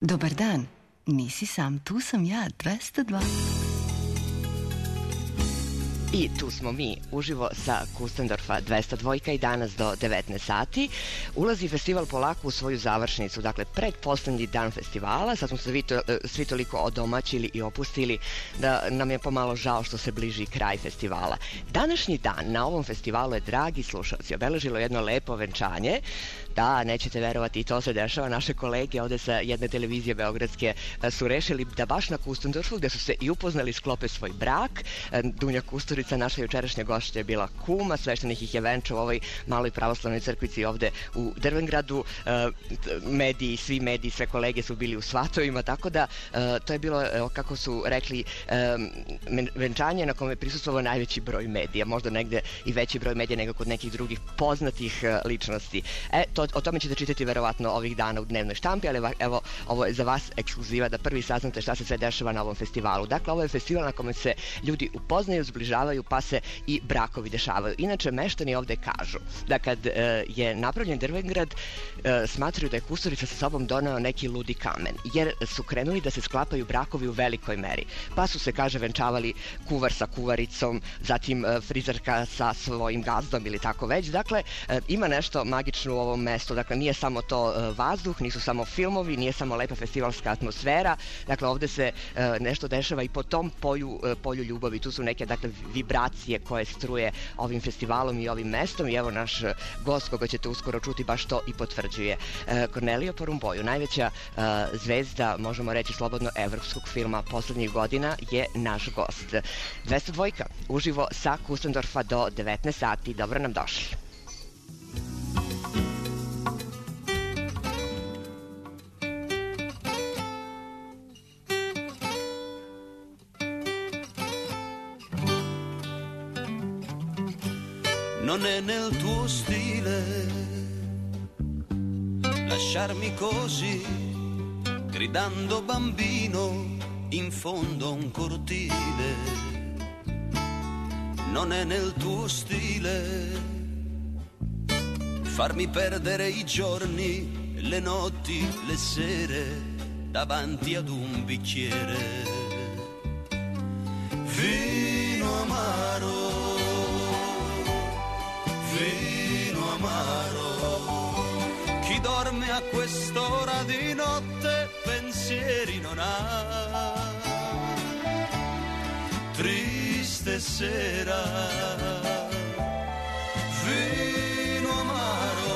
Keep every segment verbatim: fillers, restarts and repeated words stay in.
Dobar dan, nisi sam, tu sam ja, dvesta dva. I tu smo mi, uživo sa Kustendorfa dvesta dva i danas do devetnaest sati. Ulazi festival polako u svoju završnicu, dakle pred poslednji dan festivala. Sad smo se svi, to, svi toliko odomaćili i opustili da nam je pomalo žao što se bliži kraj festivala. Današnji dan na ovom festivalu je, dragi slušalci, obeležilo jedno lepo venčanje. Da, nećete verovati, i to se dešava. Naše kolege ovde sa jedne televizije beogradske su rešili da baš na Kustendorfu, gde su se i upoznali, sklope svoj brak. Dunja Kusturica, naša jučerašnja gošća, je bila kuma, sveštenik ih je venčao u ovoj maloj pravoslavnoj crkvici ovde u Drvengradu. Mediji, svi mediji, sve kolege su bili u svatovima, tako da to je bilo, kako su rekli, venčanje na kome je prisustvovao najveći broj medija, možda negde i veći broj medija nego kod nekih drugih poznatih ličnosti. E, to, o tome ćete čitati verovatno ovih dana u dnevnoj štampi, ali evo, ovo je za vas ekskluziva da prvi saznate šta se sve dešava na ovom festivalu. Dakle, ovo je festival na kome se ljudi upoznaju, zbližavaju, pa se i brakovi dešavaju. Inače, meštani ovde kažu da kad e, je napravljen Drvengrad, e, smatraju da je Kusturica sa sobom doneo neki ludi kamen, jer su krenuli da se sklapaju brakovi u velikoj meri. Pa su se, kaže, venčavali kuvar sa kuvaricom, zatim e, frizerka sa svojim gazdom ili tako već. Dakle, e, ima nešto magično u ovom mestu. Dakle, nije samo to e, vazduh, nisu samo filmovi, nije samo lepa festivalska atmosfera. Dakle, ovde se e, nešto dešava i po tom polju, e, polju ljubavi. Tu su neke, dakle, vibracije koje struje ovim festivalom i ovim mestom, i evo naš gost koga ćete uskoro čuti baš to i potvrđuje. E, Kornelio Porumboju, najveća e, zvezda, možemo reći slobodno, evropskog filma poslednjih godina, je naš gost. dvesta dva uživo sa Kustendorfa do devetnaest sati. Dobro nam došli. Non è nel tuo stile lasciarmi così, gridando bambino in fondo a un cortile. Non è nel tuo stile farmi perdere i giorni, le notti, le sere davanti ad un bicchiere. Vino amaro, vino amaro, chi dorme a quest'ora di notte pensieri non ha. Triste sera, vino amaro,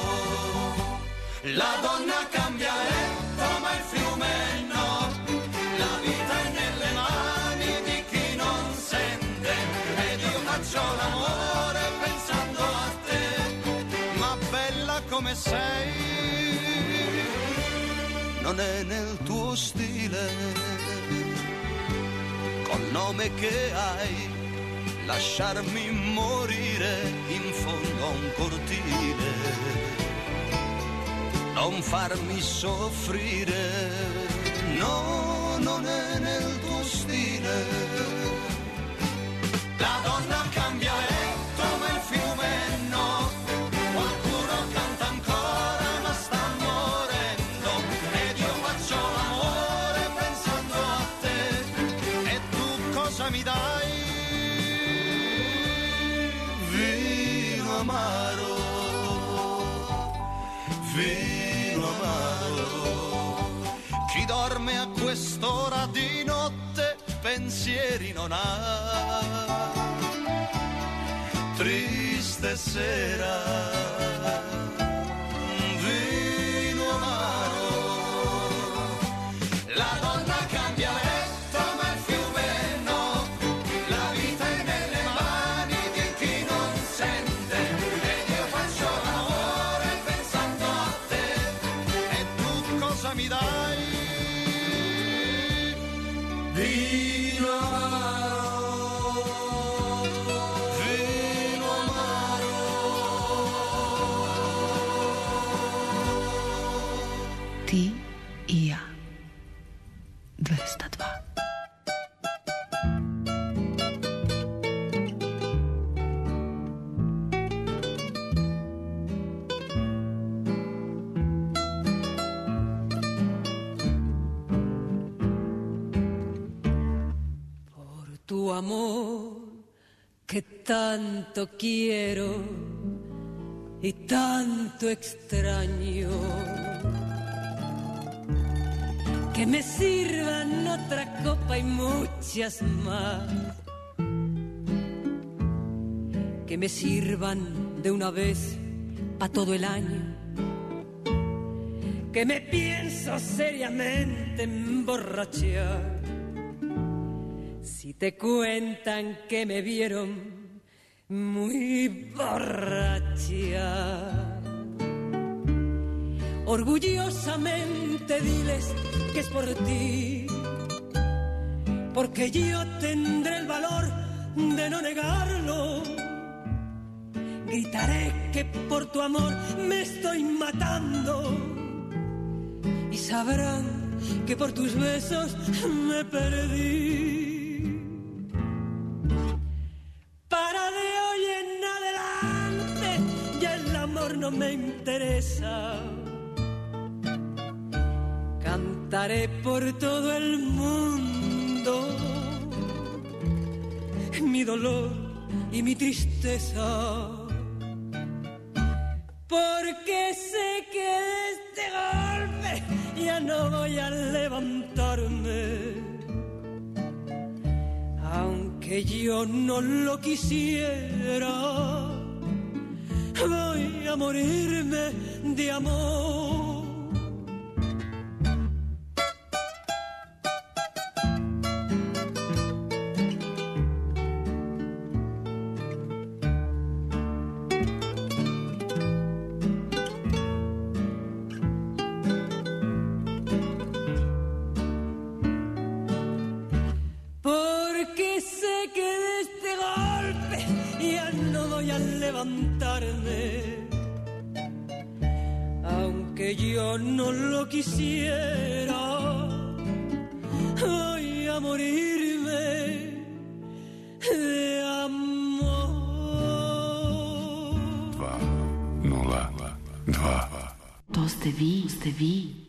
la donna cambia letto ma il fiume no, la vita è nelle mani di chi non sente, ed io faccio l'amore pensando a te, ma bella come sei, non è nel tuo stile, col nome che hai, lasciarmi morire in fondo a un cortile, non farmi soffrire, no, non è nel tuo stile. La donna cambia letto ma il fiume no, qualcuno canta ancora ma sta morendo, ed io faccio l'amore pensando a te, e tu cosa mi dai? Vino amaro, vino amaro, chi dorme a quest'ora di notte pensieri non ha. Triste sera, vino amaro, la donna cambia letto ma il fiume no, la vita è nelle mani di chi non sente, ed io faccio l'amore pensando a te, e tu cosa mi dai? Vino amaro, vino amaro, Ti i ja, dvesta dva. amor que tanto quiero y tanto extraño. Que me sirvan otra copa y muchas más. Que me sirvan de una vez pa' todo el año. Que me pienso seriamente emborrachar. Si te cuentan que me vieron muy borracha. Orgullosamente diles que es por ti, porque yo tendré el valor de no negarlo. Gritaré que por tu amor me estoy matando y sabrán que por tus besos me perdí. Para de hoy en adelante ya el amor no me interesa. Cantaré por todo el mundo mi dolor y mi tristeza, porque sé que de este golpe ya no voy a levantarme, aunque yo no lo quisiera. Voy a morirme de amor. Aunque yo no lo quisiera, voy a morirme de amor. Dva, nula, dva. To ste vi, ste vi.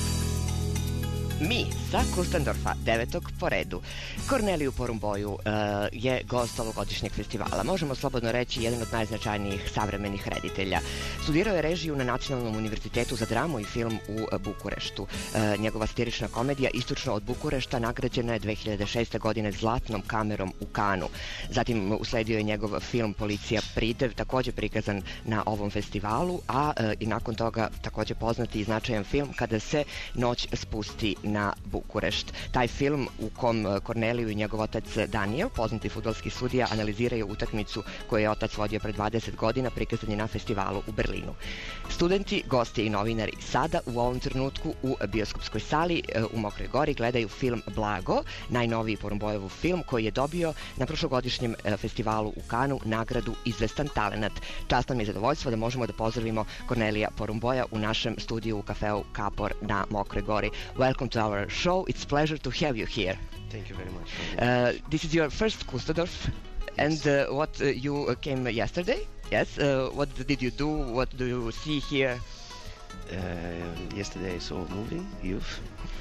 Mi sa Kustendorfa, devetog po redu. Korneliju Porumboju uh, je gost ovogodišnjeg festivala. Možemo slobodno reći jedan od najznačajnijih savremenih reditelja. Studirao je režiju na Nacionalnom univerzitetu za dramu i film u Bukureštu. Uh, njegova satirična komedija Istočno od Bukurešta nagrađena je dve hiljade šeste. godine Zlatnom kamerom u Kanu. Zatim usledio je njegov film Policija Pridev, također prikazan na ovom festivalu, a uh, i nakon toga također poznati i značajan film Kada se noć spusti na Bukurešt. Taj film u kom Korneliju i njegov otac Daniel, poznati fudbalski sudija, analiziraju utakmicu koju je otac vodio pre dvadeset godina, prikazan je na festivalu u Berlinu. Studenti, gosti i novinari sada u ovom trenutku u bioskopskoj sali u Mokroj Gori gledaju film Blago, najnoviji Porumbojevu film koji je dobio na prošlogodišnjem festivalu u Kanu nagradu Izvestan talenat. Čast nam je zadovoljstvo da možemo da pozdravimo Kornelija Porumboja u našem studiju u kafeu Kapor na Mokroj Gori. Welcome to our show. It's a pleasure to have you here. Thank you very much. Uh, this is your first Kustendorf, and uh, what uh, you came yesterday? Yes. Uh, what did you do? What do you see here? Uh, yesterday I saw a movie, Youth,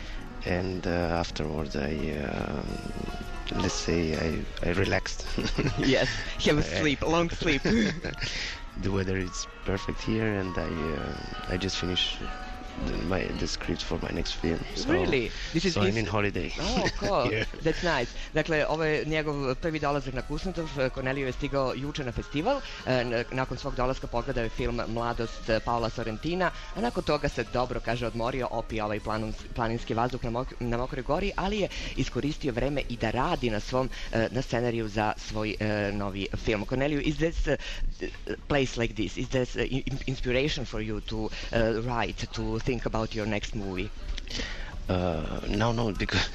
and uh, afterwards I, uh, let's say, I, I relaxed. Yes, have a sleep, a long sleep. The weather is perfect here, and I, uh, I just finished The, my, the script for my next film. So, really? This is so I'm in holiday. Oh, cool. Yeah. That's nice. Dakle, ovo je njegov prvi dolazak na Kustendorf. Korneliju je stigao juče na festival. Nakon svog dolaska pogledao je film Mladost Paola Sorrentina, a nakon toga se dobro, kaže, odmorio, opio ovaj planinski vazduh na, mok na Mokroj Gori, ali je iskoristio vreme i da radi na svom na scenariju za svoj uh, novi film. Korneliju, is this uh, place like this? Is this uh, inspiration for you to uh, write, to think about your next movie? Uh, no, no, because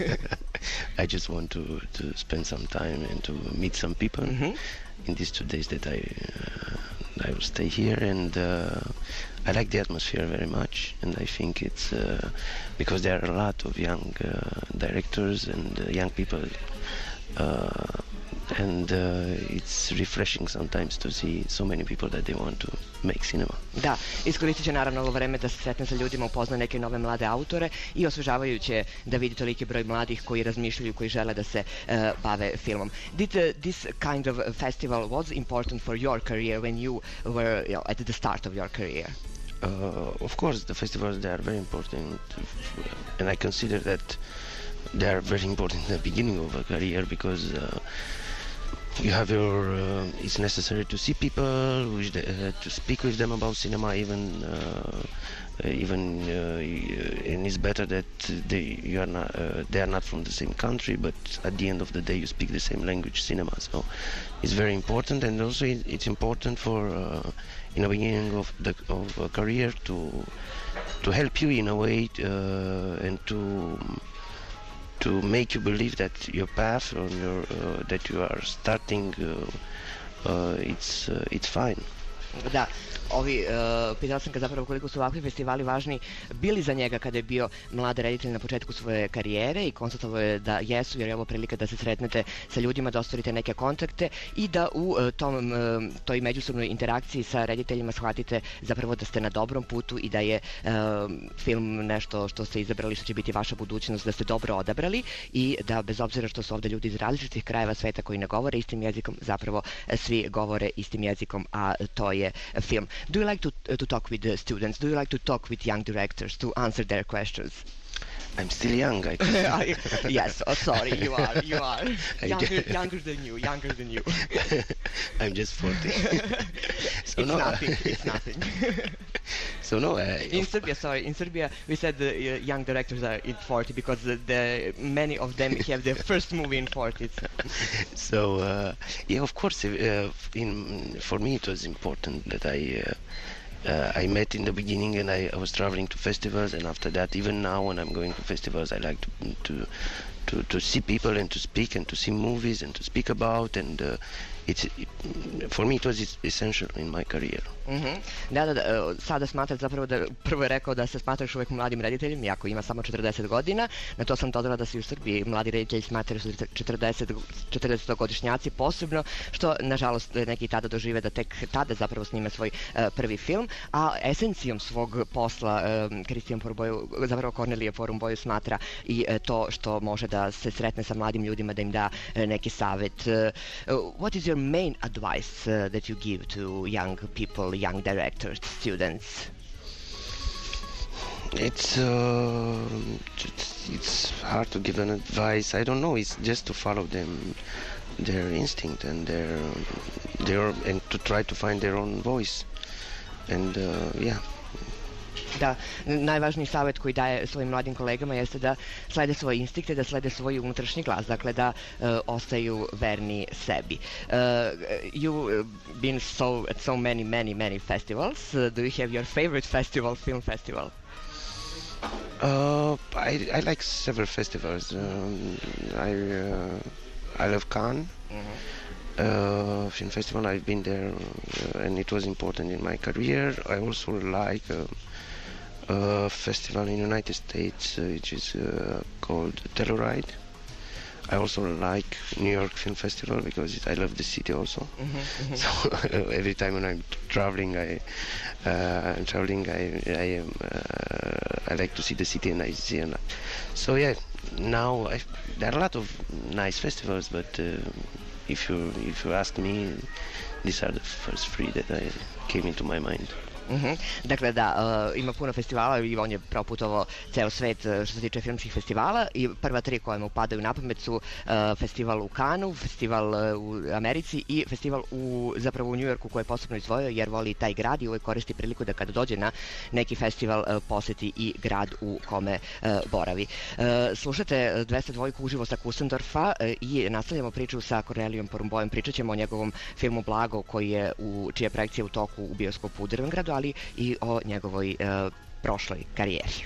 I just want to, to spend some time and to meet some people mm-hmm. in these two days that I uh, I will stay here, and uh, I like the atmosphere very much, and I think it's uh, because there are a lot of young uh, directors and uh, young people uh, and uh, it's refreshing sometimes to see so many people that they want to make cinema. Da, iskoristit će naravno ovo vreme da se sretne sa ljudima, upozna neke nove mlade autore i osvežavajuće da vidi toliki broj mladih koji razmišljaju, koji žele da se uh, bave filmom. Did uh, this kind of festival was important for your career when you were, you know, at the start of your career? Uh, of course, the festivals, they are very important, and I consider that they are very important in the beginning of a career, because uh, you have your, uh, it's necessary to see people, which they, uh, to speak with them about cinema, even, uh, even, uh, and it's better that they, you are not, uh, they are not from the same country, but at the end of the day you speak the same language, cinema. So it's very important, and also it's important for, uh, in the beginning of the of a career, to to help you in a way, uh, and to to make you believe that your path or your uh, that you are starting, uh, uh, it's uh, it's fine. Da, ovi, uh, pitala sam ga zapravo koliko su ovakvi festivali važni bili za njega kada je bio mlad reditelj na početku svoje karijere, i konstatovao je da jesu, jer je ovo prilika da se sretnete sa ljudima, da ostvarite neke kontakte i da u uh, tom, uh, toj međusobnoj interakciji sa rediteljima shvatite zapravo da ste na dobrom putu i da je uh, film nešto što ste izabrali, što će biti vaša budućnost, da ste dobro odabrali i da bez obzira što su ovde ljudi iz različitih krajeva sveta koji ne govore istim jezikom, zapravo svi govore istim jezikom, a to je film. Do you like to uh, to talk with the students? Do you like to talk with young directors to answer their questions? I'm still young. I Yes, oh, sorry, you are, you are. Younger, younger than you, younger than you. I'm just forty. So it's no, nothing, it's nothing. So no, I, in Serbia, sorry, in Serbia we said the uh, young directors are in forty because the, the many of them have their first movie in forties. So uh, yeah, of course, uh, in for me it was important that I. Uh, Uh, I met in the beginning, and I, I was traveling to festivals, and after that, even now when I'm going to festivals, I like to to to, to see people and to speak and to see movies and to speak about, and uh, it's it, for me it was essential in my career. Mm-hmm. Da, da, da, sada smatra zapravo da, prvo je rekao da se smatra još uvijek mladim rediteljem, iako ima samo četrdeset godina, na to sam dodala da se u Srbiji mladi reditelji smatraju su četrdesetogodišnjaci posebno, što nažalost neki tada dožive da tek tada zapravo snime svoj uh, prvi film, a esencijom svog posla Kristijan uh, Porumboju, zapravo Kornelije Porumboju smatra i uh, to što može da se sretne sa mladim ljudima, da im da uh, neki savjet. Uh, uh, what is your main advice uh, that you give to young people, young directors, students? It's uh, it's, it's hard to give an advice. I don't know. It's just to follow them, their instinct and their their and to try to find their own voice. And uh, yeah. Da, najvažniji savjet koji daje svojim mladim kolegama jeste da slede svoje instinkte, da slede svoj unutrašnji glas, dakle da uh, ostaju verni sebi. Uh, you been so at so many, many, many festivals. Uh, do you have your favorite festival, film festival? Uh, I I like several festivals. Um, I uh, I love Cannes. Mm-hmm. Uh, film festival. I've been there, uh, and it was important in my career. I also like uh, a festival in the United States, uh, which is uh, called Telluride. I also like New York Film Festival because it, I love the city also. Mm-hmm, mm-hmm. So uh, every time when I'm traveling, I uh, I'm traveling. I I am uh, I like to see the city, and I see. And so yeah, now I, there are a lot of nice festivals, but. Uh, If you if you ask me, these are the first three that I came into my mind. Mm-hmm. Dakle, da, uh, ima puno festivala i on je proputovao ceo svet uh, što se tiče filmskih festivala i prva tri koje mu padaju na pamet su uh, festival u Cannesu, festival uh, u Americi i festival u, zapravo u Njujorku koji je posebno izdvojio jer voli taj grad i uvijek koristi priliku da kada dođe na neki festival uh, poseti i grad u kome uh, boravi. Uh, slušate dvesta dva uživo sa Kusendorfa uh, i nastavljamo priču sa Kornelijom Porumbojem. Pričat ćemo o njegovom filmu Blago koji je u, čija projekcija u toku u bioskopu u Drvengradu, ali i o njegovoj uh, prošloj karijeri.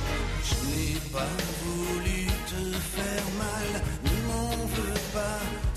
Je n'ai pas voulu te faire mal, ne m'en veux pas.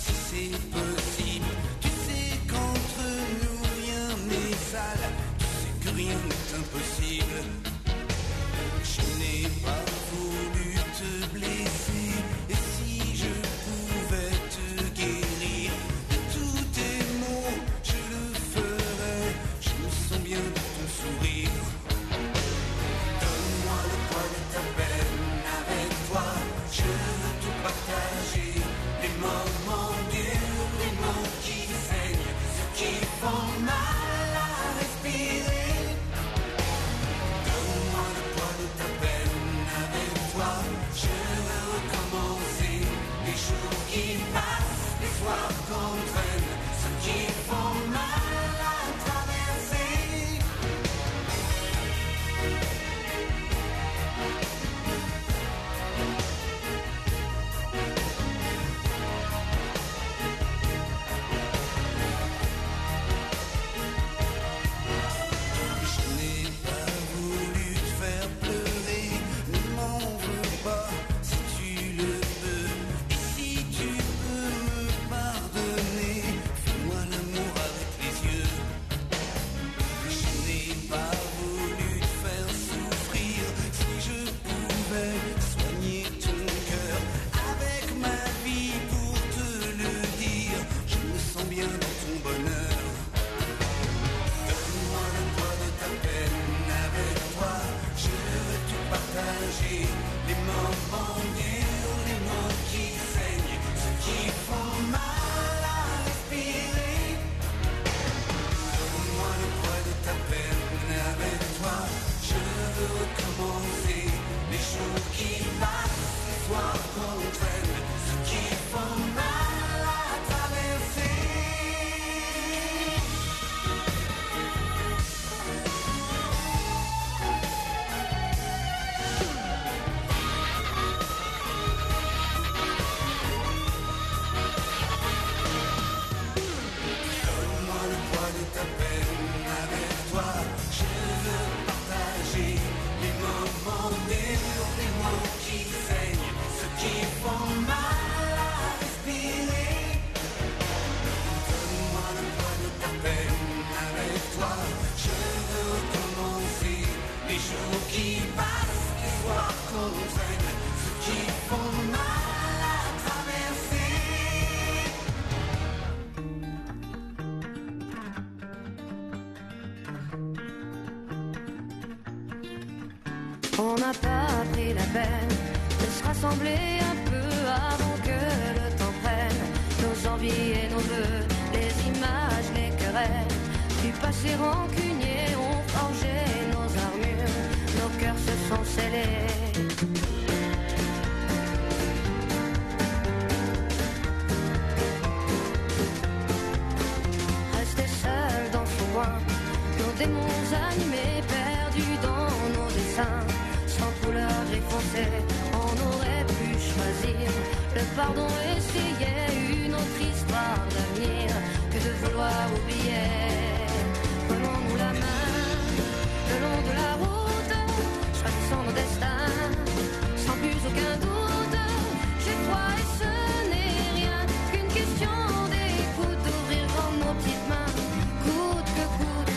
kérosène, ceux qui font mal à traverser. On n'a pas pris la peine de se rassembler un peu avant que le temps prenne nos envies et nos vœux, les images, les querelles du passé rancunier ont forgé nos armures, nos cœurs se sont scellés. Rester seuls dans ce coin, nos démons animés, perdus dans nos dessins, sans couleur gris foncé, on aurait pu choisir le pardon, essayer une autre histoire d'avenir que de vouloir oublier. Prenons-nous la main le long de la route, choisissons nos destins, sans plus aucun doute. J'ai froid et ce n'est rien qu'une question d'écoute, d'ouvrir grand nos petites mains, coûte que coûte.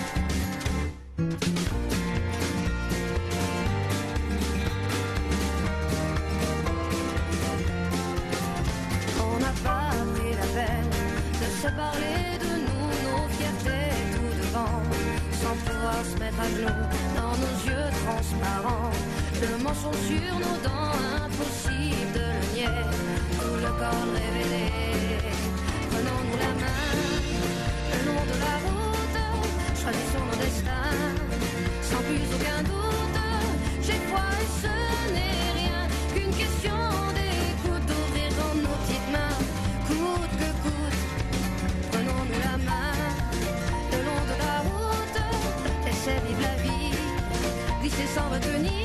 On n'a pas pris la peine de se parler de nous, nos fiertés tout devant, sans pouvoir se mettre à genoux dans nos yeux transparents. Le mensonge sur nos dents, impossible de le nier, tout le corps révélé. Prenons-nous la main le long de la route, choisissons nos destins, sans plus aucun doute. J'ai froid et ce n'est rien qu'une question d'écoute, d'ouvrir dans nos petites mains, coûte que coûte. Prenons-nous la main le long de la route, laissez vivre la vie, glisser sans retenir.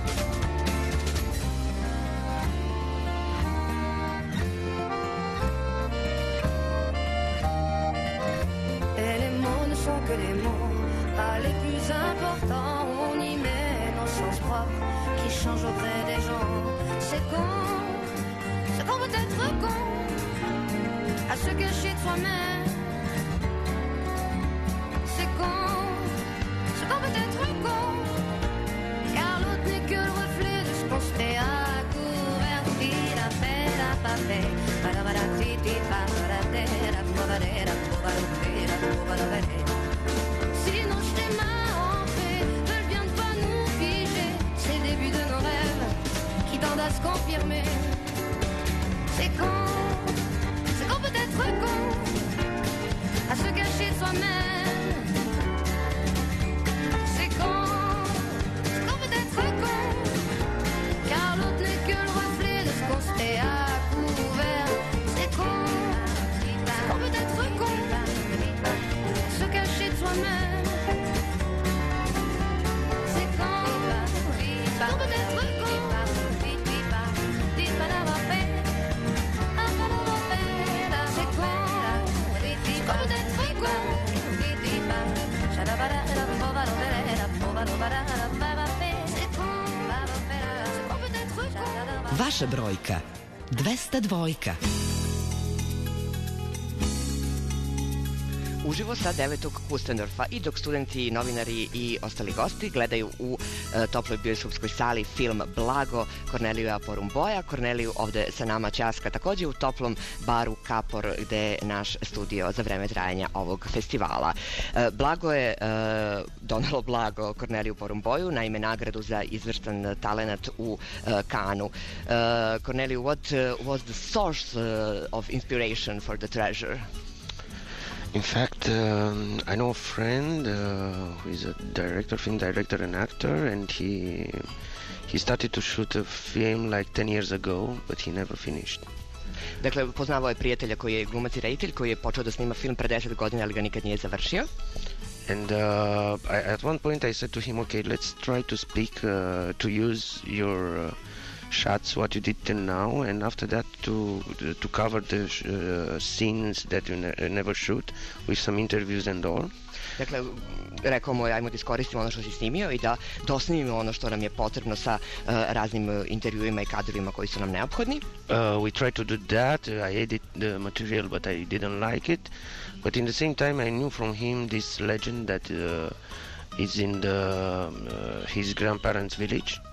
Et les mots ne sont que des mots, pas les plus importants. On y met nos sens propres qui changent auprès des gens. C'est con, c'est qu'on peut être con, à se cacher de soi-même. C'est con, c'est qu'on peut être con, car l'autre n'est que le reflet de ce qu'on se fait à couvert. La fait, la pas fait, la la la ti ti pa la la la la la. Si nos schémas ancrés veulent bien ne pas nous figer, c'est le début de nos rêves qui tendent à se confirmer. C'est con, c'est qu'on peut être con, à se cacher de soi-même. C'est con, c'est qu'on peut être con, car l'autre n'est que le reflet de ce qu'on se fait à couvert. C'est con, c'est qu'on peut être con, se cacher de soi-même. C'est con, c'est qu'on peut être con, dites pas d'avoir fait, après l'avoir fait. C'est con, c'est qu'on peut être con, c'est qu'on peut être con. Vaša brojka dvesta dvojka. Uživo sa devetog Kustendorfa i dok studenti, novinari i ostali gosti gledaju u e, toploj bioskopskoj sali film Blago Kornelija Porumboja. Korneliju ovde sa nama ćaska takođe u toplom baru Kapor gde je naš studio za vreme trajanja ovog festivala. E, Blago je e, donelo blago Korneliju Porumboju, naime nagradu za izvrstan talenat u e, Kanu. E, Korneliju, what uh, was the source uh, of inspiration for the treasure? In fact, um, I know a friend uh, who is a director, film director and actor, and he he started to shoot a film like ten years ago, but he never finished. Dakle, poznavao je prijatelja koji je glumac i reditelj, koji je počeo da snima film pre deset godina, ali ga nikad nije završio. And uh, I, at one point I said to him, okay, let's try to speak, uh, to use your uh, shots, what you did till now, and after that to to cover the uh, scenes that you ne- never shoot with some interviews and all. Dakle, rekao mu je, ajmo da iskoristimo ono što si snimio i da dosnimimo ono što nam je potrebno sa uh, raznim uh, intervjuima i kadrovima koji su nam neophodni. Uh, we tried to do that. I edit the material, but I didn't like it. But in the same time, I knew from him this legend that uh, is in the, uh, his grandparents' village.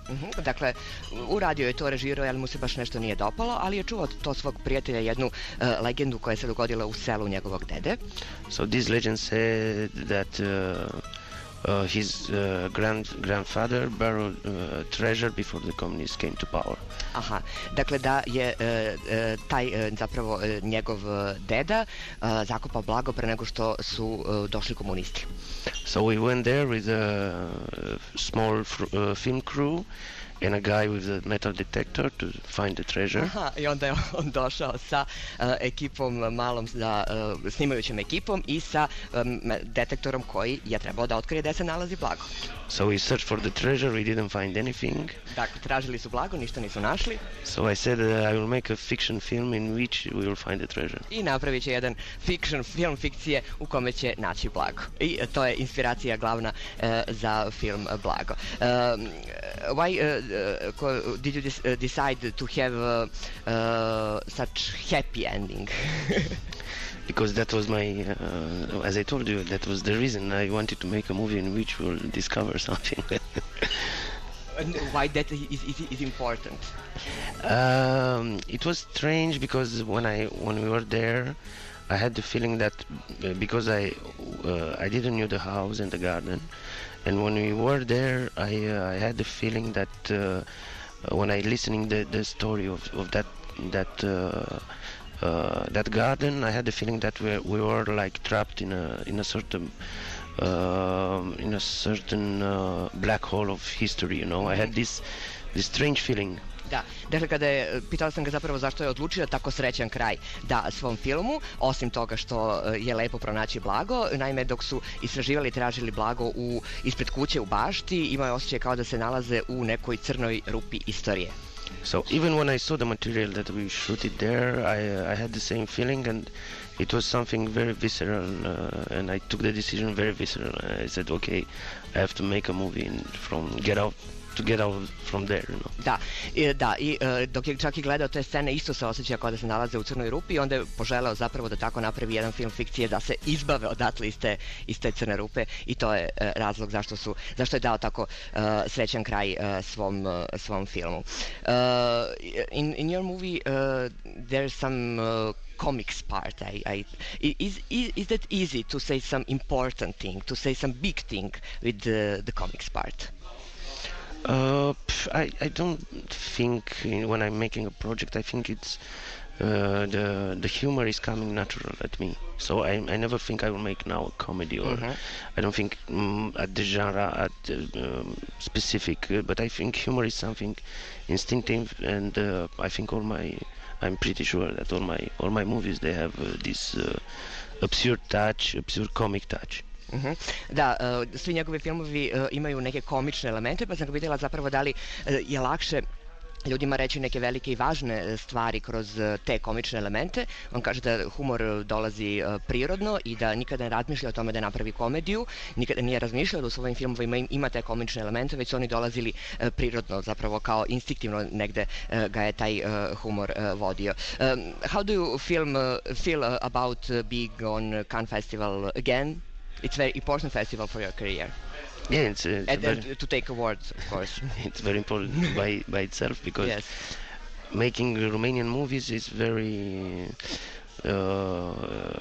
Uh-huh. Dakle, uradio je to, režirao, ali mu se baš nešto nije dopalo, ali je čuo to svog prijatelja, jednu uh, legendu koja se dogodila u selu njegovog dede. So this legend said that uh, uh, his uh, grand grandfather borrowed uh, treasure before the communists came to power. Aha, dakle da je uh, uh, taj uh, zapravo uh, njegov uh, deda uh, zakopao blago pre nego što su uh, došli komunisti. So we went there with a small fr- uh, film crew and a guy with a metal detector to find the treasure. Aha, i onda je on došao sa uh, ekipom malom, za, uh, snimajućom ekipom i sa um, detektorom koji je trebao da otkrije gde se nalazi blago. So we searched for the treasure, we didn't find anything. Dakle, tražili su blago, ništa nisu našli. So I said uh, I will make a fiction film in which we will find the treasure. I napravit će jedan fiction, film fikcije u kome će naći blago. I uh, to je inspiracija glavna uh, za film uh, Blago. Um, why uh, uh, did you dis- uh, decide to have uh, uh, such happy ending? Because that was my, uh, as I told you, that was the reason I wanted to make a movie in which we'll discover something. And why that is, is, is important? Um, it was strange because when I when we were there, I had the feeling that uh, because I uh, I didn't know the house and the garden, and when we were there, I uh, I had the feeling that uh, when I listening the the story of of that that. Uh, Uh, that garden, I had the feeling that we we were like trapped in a in a certain uh, in a certain uh, black hole of history. You know, I had this this strange feeling. Da, dakle kada je, pitala sam ga zapravo zašto je odlučio tako srećan kraj da svom filmu, osim toga što je lepo pronaći blago. Naime, dok su istraživali i tražili blago u, ispred kuće u bašti, imao je osjećaj kao da se nalaze u nekoj crnoj rupi istorije. So even when I saw the material that we shot it there, I uh, I had the same feeling, and it was something very visceral, uh, and I took the decision very visceral. I said, okay, I have to make a movie and from get out to get out from there, you know. Da, i, da, i uh, dok je čak i gledao te scene, isto se osjeća kao da se nalaze u crnoj rupi i onda je poželeo zapravo da tako napravi jedan film fikcije da se izbave odatle iz te, iz te crne rupe i to je uh, razlog zašto su, zašto je dao tako uh, srećan kraj uh, svom, uh, svom filmu. Uh, in, in your movie uh, there's some uh, comics part. I, I, is, is, is that easy to say some important thing, to say some big thing with the, the comics part? Uh, I, I don't think when I'm making a project, I think it's uh, the the humor is coming natural at me. So I I never think I will make now a comedy or mm-hmm. I don't think um, at the genre at the, um, specific, uh, but I think humor is something instinctive, and uh, I think all my I'm pretty sure that all my all my movies they have uh, this uh, absurd touch, absurd comic touch. Uh-huh. Da, uh, svi njegovi filmovi uh, imaju neke komične elemente, pa sam ga pitala zapravo da li uh, je lakše ljudima reći neke velike i važne stvari kroz te komične elemente. On kaže da humor dolazi uh, prirodno i da nikada ne razmišlja o tome da napravi komediju, nikada nije razmišljao da u svojim filmovima ima te komične elemente, već su oni dolazili uh, prirodno, zapravo kao instinktivno negde uh, ga je taj uh, humor uh, vodio. Um, how do you film, uh, feel uh, about uh, being on Cannes Festival again? It's a very important festival for your career. Yeah, it's, uh, it's and, very, and to take awards, of course. It's very important by by itself because yes. making Romanian movies is very uh,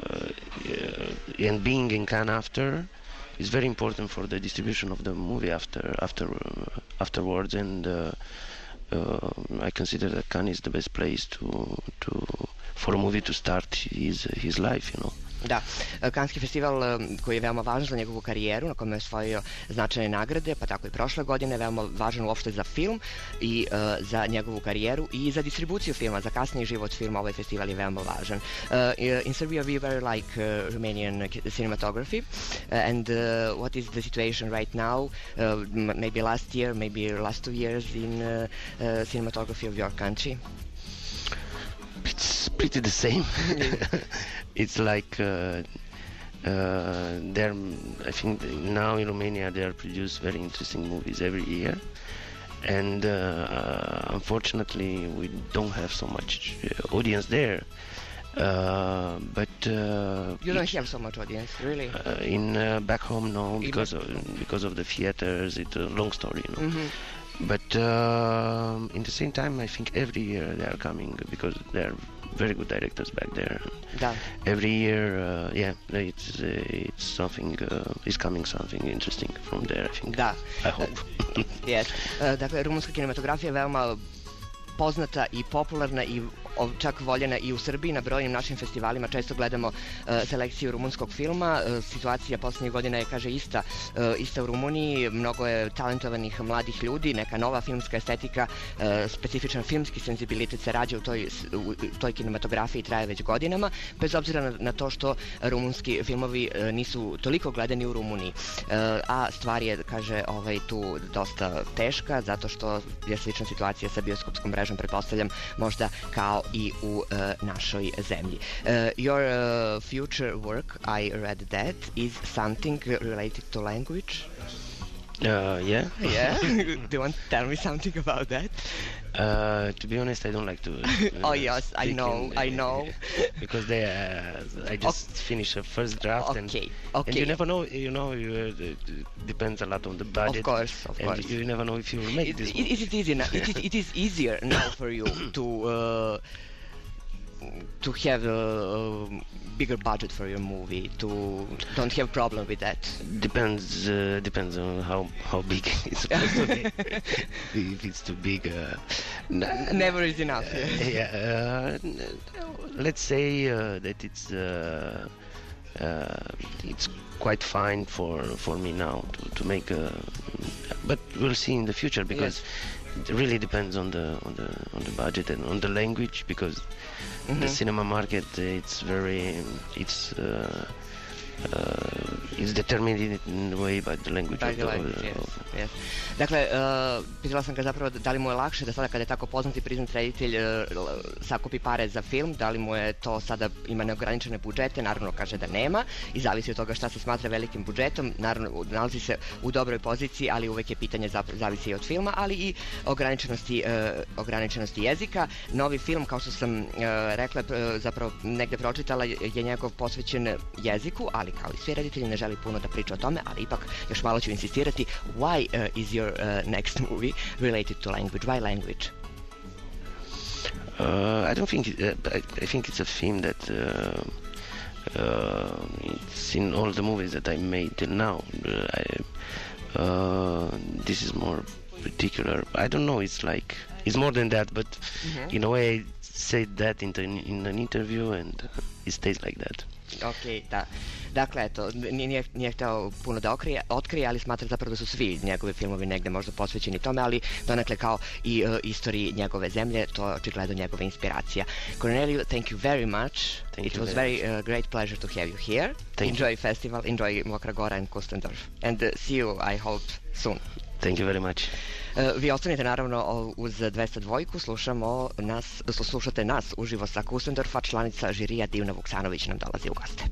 and being in Cannes after is very important for the distribution of the movie after after uh, afterwards, and uh, uh, I consider that Cannes is the best place to to for a movie to start his his life, you know. Da, Kanski festival koji je veoma važan za njegovu karijeru, na kome je osvojio značajne nagrade, pa tako i prošle godine, veoma važan uopšte za film i uh, za njegovu karijeru i za distribuciju filma, za kasniji život filma. Ovaj festival je veoma važan. Uh, in Serbia we very like uh, Romanian cinematography, uh, and uh, what is the situation right now, uh, maybe last year, maybe last two years in uh, uh, cinematography of your country? It's pretty the same. It's like uh, uh, there. I think now in Romania they are produced very interesting movies every year, and uh, uh, unfortunately we don't have so much uh, audience there. Uh, but uh, you don't have so much audience, really. Uh, in uh, back home, no, because of because of the theaters. It's a long story, you know. Mm-hmm. But um in the same time, I think every year they are coming because they are very good directors back there. Da. Every year, uh, yeah, it's uh, it's something uh, is coming something interesting from there. I think. Da. I hope. Yes. Uh, dakle, rumunska kinematografija je veoma poznata i popularna i o- čak voljena i u Srbiji. Na brojnim našim festivalima često gledamo uh, selekciju rumunskog filma. Uh, situacija poslednjih godina je, kaže, ista, uh, ista u Rumuniji. Mnogo je talentovanih mladih ljudi, neka nova filmska estetika, uh, specifičan filmski senzibilitet se rađa u toj, s- u toj kinematografiji, traje već godinama, bez obzira na, na to što rumunski filmovi uh, nisu toliko gledani u Rumuniji. Uh, a stvar je, kaže, ovaj, tu dosta teška, zato što je slična situacija sa bioskopskom mrežom, pretpostavljam, možda kao i u uh, našoj zemlji. Uh, your uh, future work, I read that, is something related to language. Uh, yeah. Yeah? Do you want to tell me something about that? Uh, to be honest, I don't like to. Uh, Oh, yes, I speak know, in, I know. because they, uh, I just finished a first draft, and Okay, and okay. you never know. You know, you, uh, it depends a lot on the budget. Of course, of and course. you never know if you will make Is, this. is, is it easy now? It is, it is easier now for you to uh, to have a bigger budget for your movie, to don't have problem with that. Depends. Uh, depends on how how big it's supposed to be. If it's too big, uh, n- Never is enough. Uh, yeah, uh, n- let's say uh, that it's uh, uh, it's quite fine for for me now to, to make a, but we'll see in the future because it really depends on the on the on the budget and on the language because the cinema market it's very it's uh, uh, it's determined in a way by the language By of the the, language, of- yes, of- yes. Dakle, uh, pitala sam ga zapravo da li mu je lakše da sada kada je tako poznati priznat reditelj uh, l- sakupi pare za film, da li mu je to sada ima neograničene budžete, naravno kaže da nema i zavisi od toga šta se smatra velikim budžetom, naravno nalazi se u dobroj poziciji, ali uvek je pitanje zap- zavisi i od filma, ali i ograničenosti, uh, ograničenosti jezika. Novi film, kao što sam uh, rekla, uh, zapravo negde pročitala, je je njegov posvećen jeziku, ali kao i svi reditelji ne želi puno da priča o tome, ali ipak još malo ću insistirati. Why uh, is your uh, next movie related to language? Why language? Uh, I don't think. It, uh, I, I think it's a theme that uh, uh, it's in all the movies that I made till now. Uh, I, uh, this is more particular. I don't know. It's like it's more than that, but in a way, I said that in, the, in an interview, and uh, it stays like that. Ok, da. Dakle, eto, nije, nije, nije hteo puno da okrije, otkrije, ali smatra zapravo da su svi njegovi filmovi negde možda posvećeni tome, ali donekle kao i uh, istoriji njegove zemlje, to je očigledno njegova inspiracija. Cornelio, thank you very much. Thank It you was very very uh, great pleasure to have you here. Thank enjoy festival, enjoy Mokra Gora and Kustendorf. And uh, see you, I hope, soon. Thank you very much. Uh, vi ostanite naravno o- uz dvesta dva, slušamo nas, slušate nas uživo sa Kustendorfa, članica žirija Divna Vuksanović nam dolazi u goste.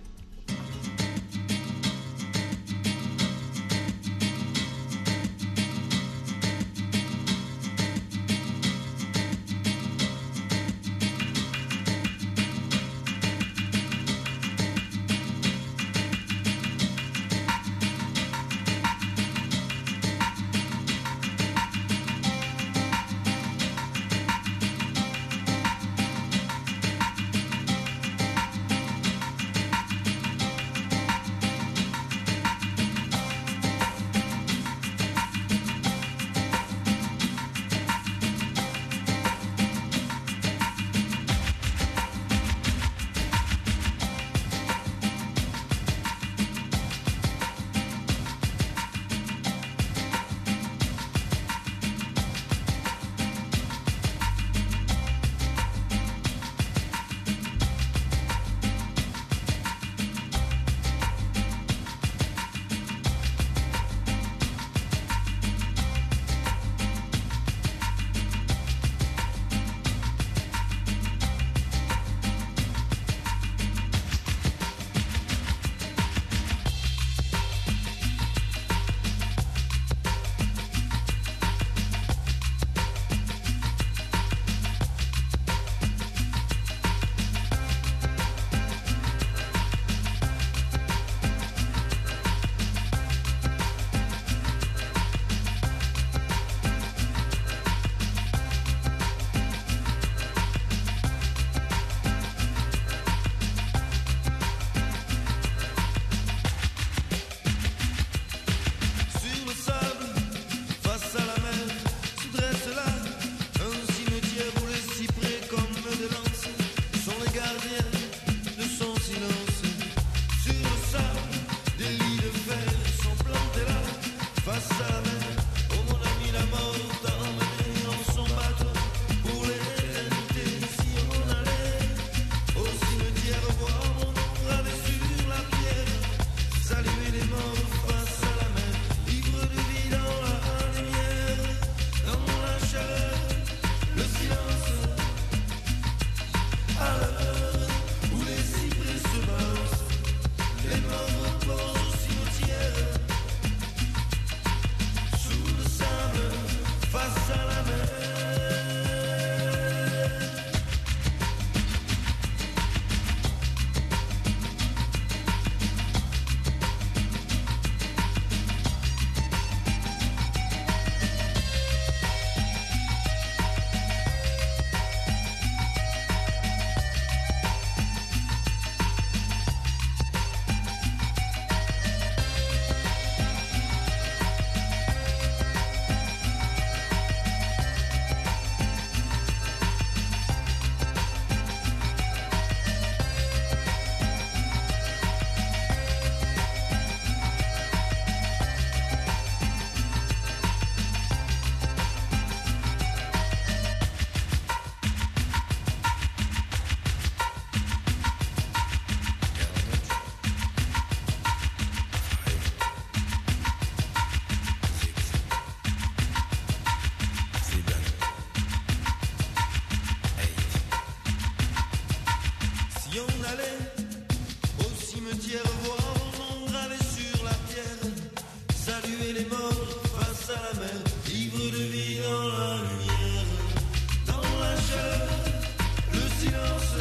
Si on allait au cimetière voir mon nom gravé sur la pierre, saluer les morts face à la mer, vivre de vie dans la lumière, dans la chaleur, le silence,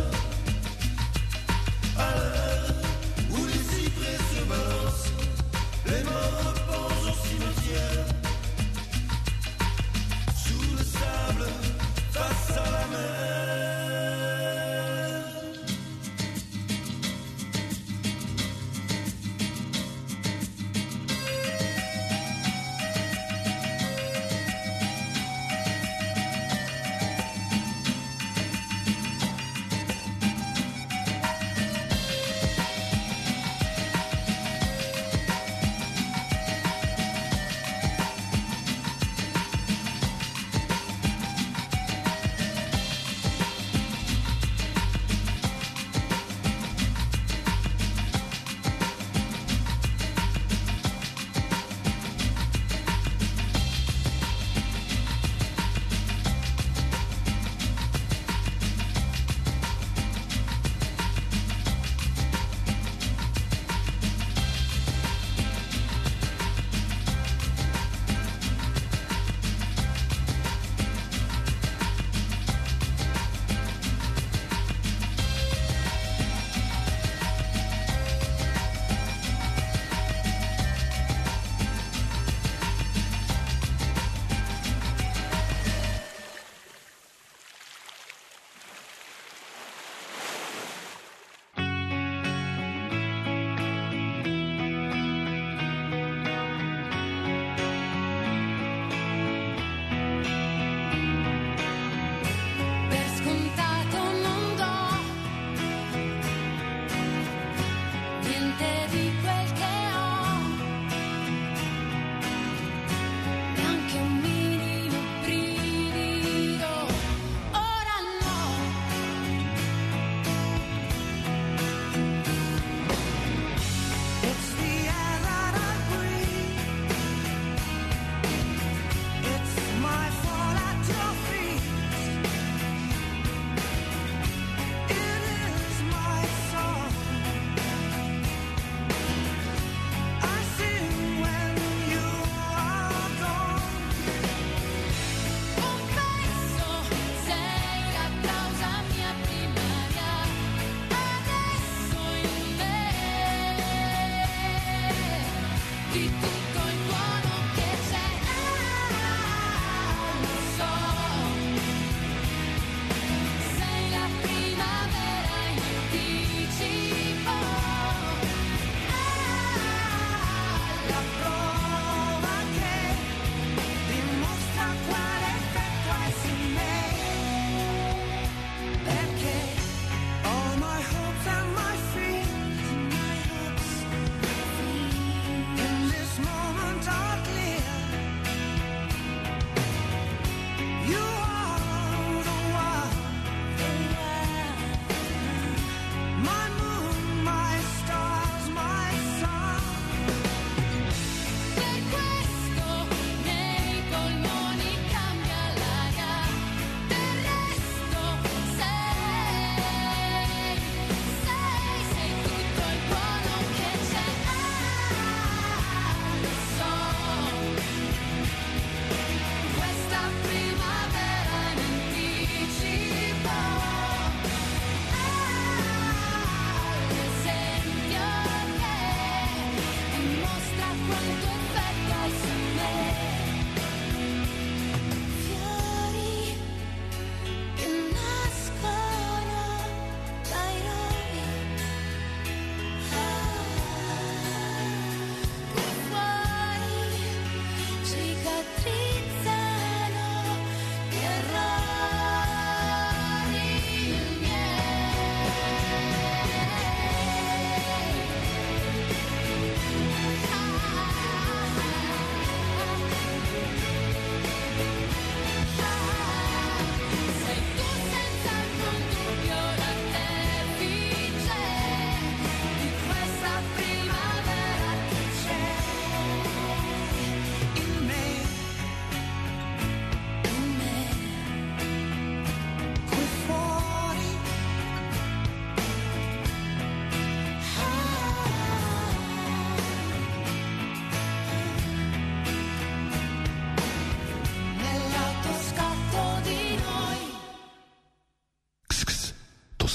à l'heure où les cyprès se balancent, les morts reposent au cimetière, sous le sable, face à la mer.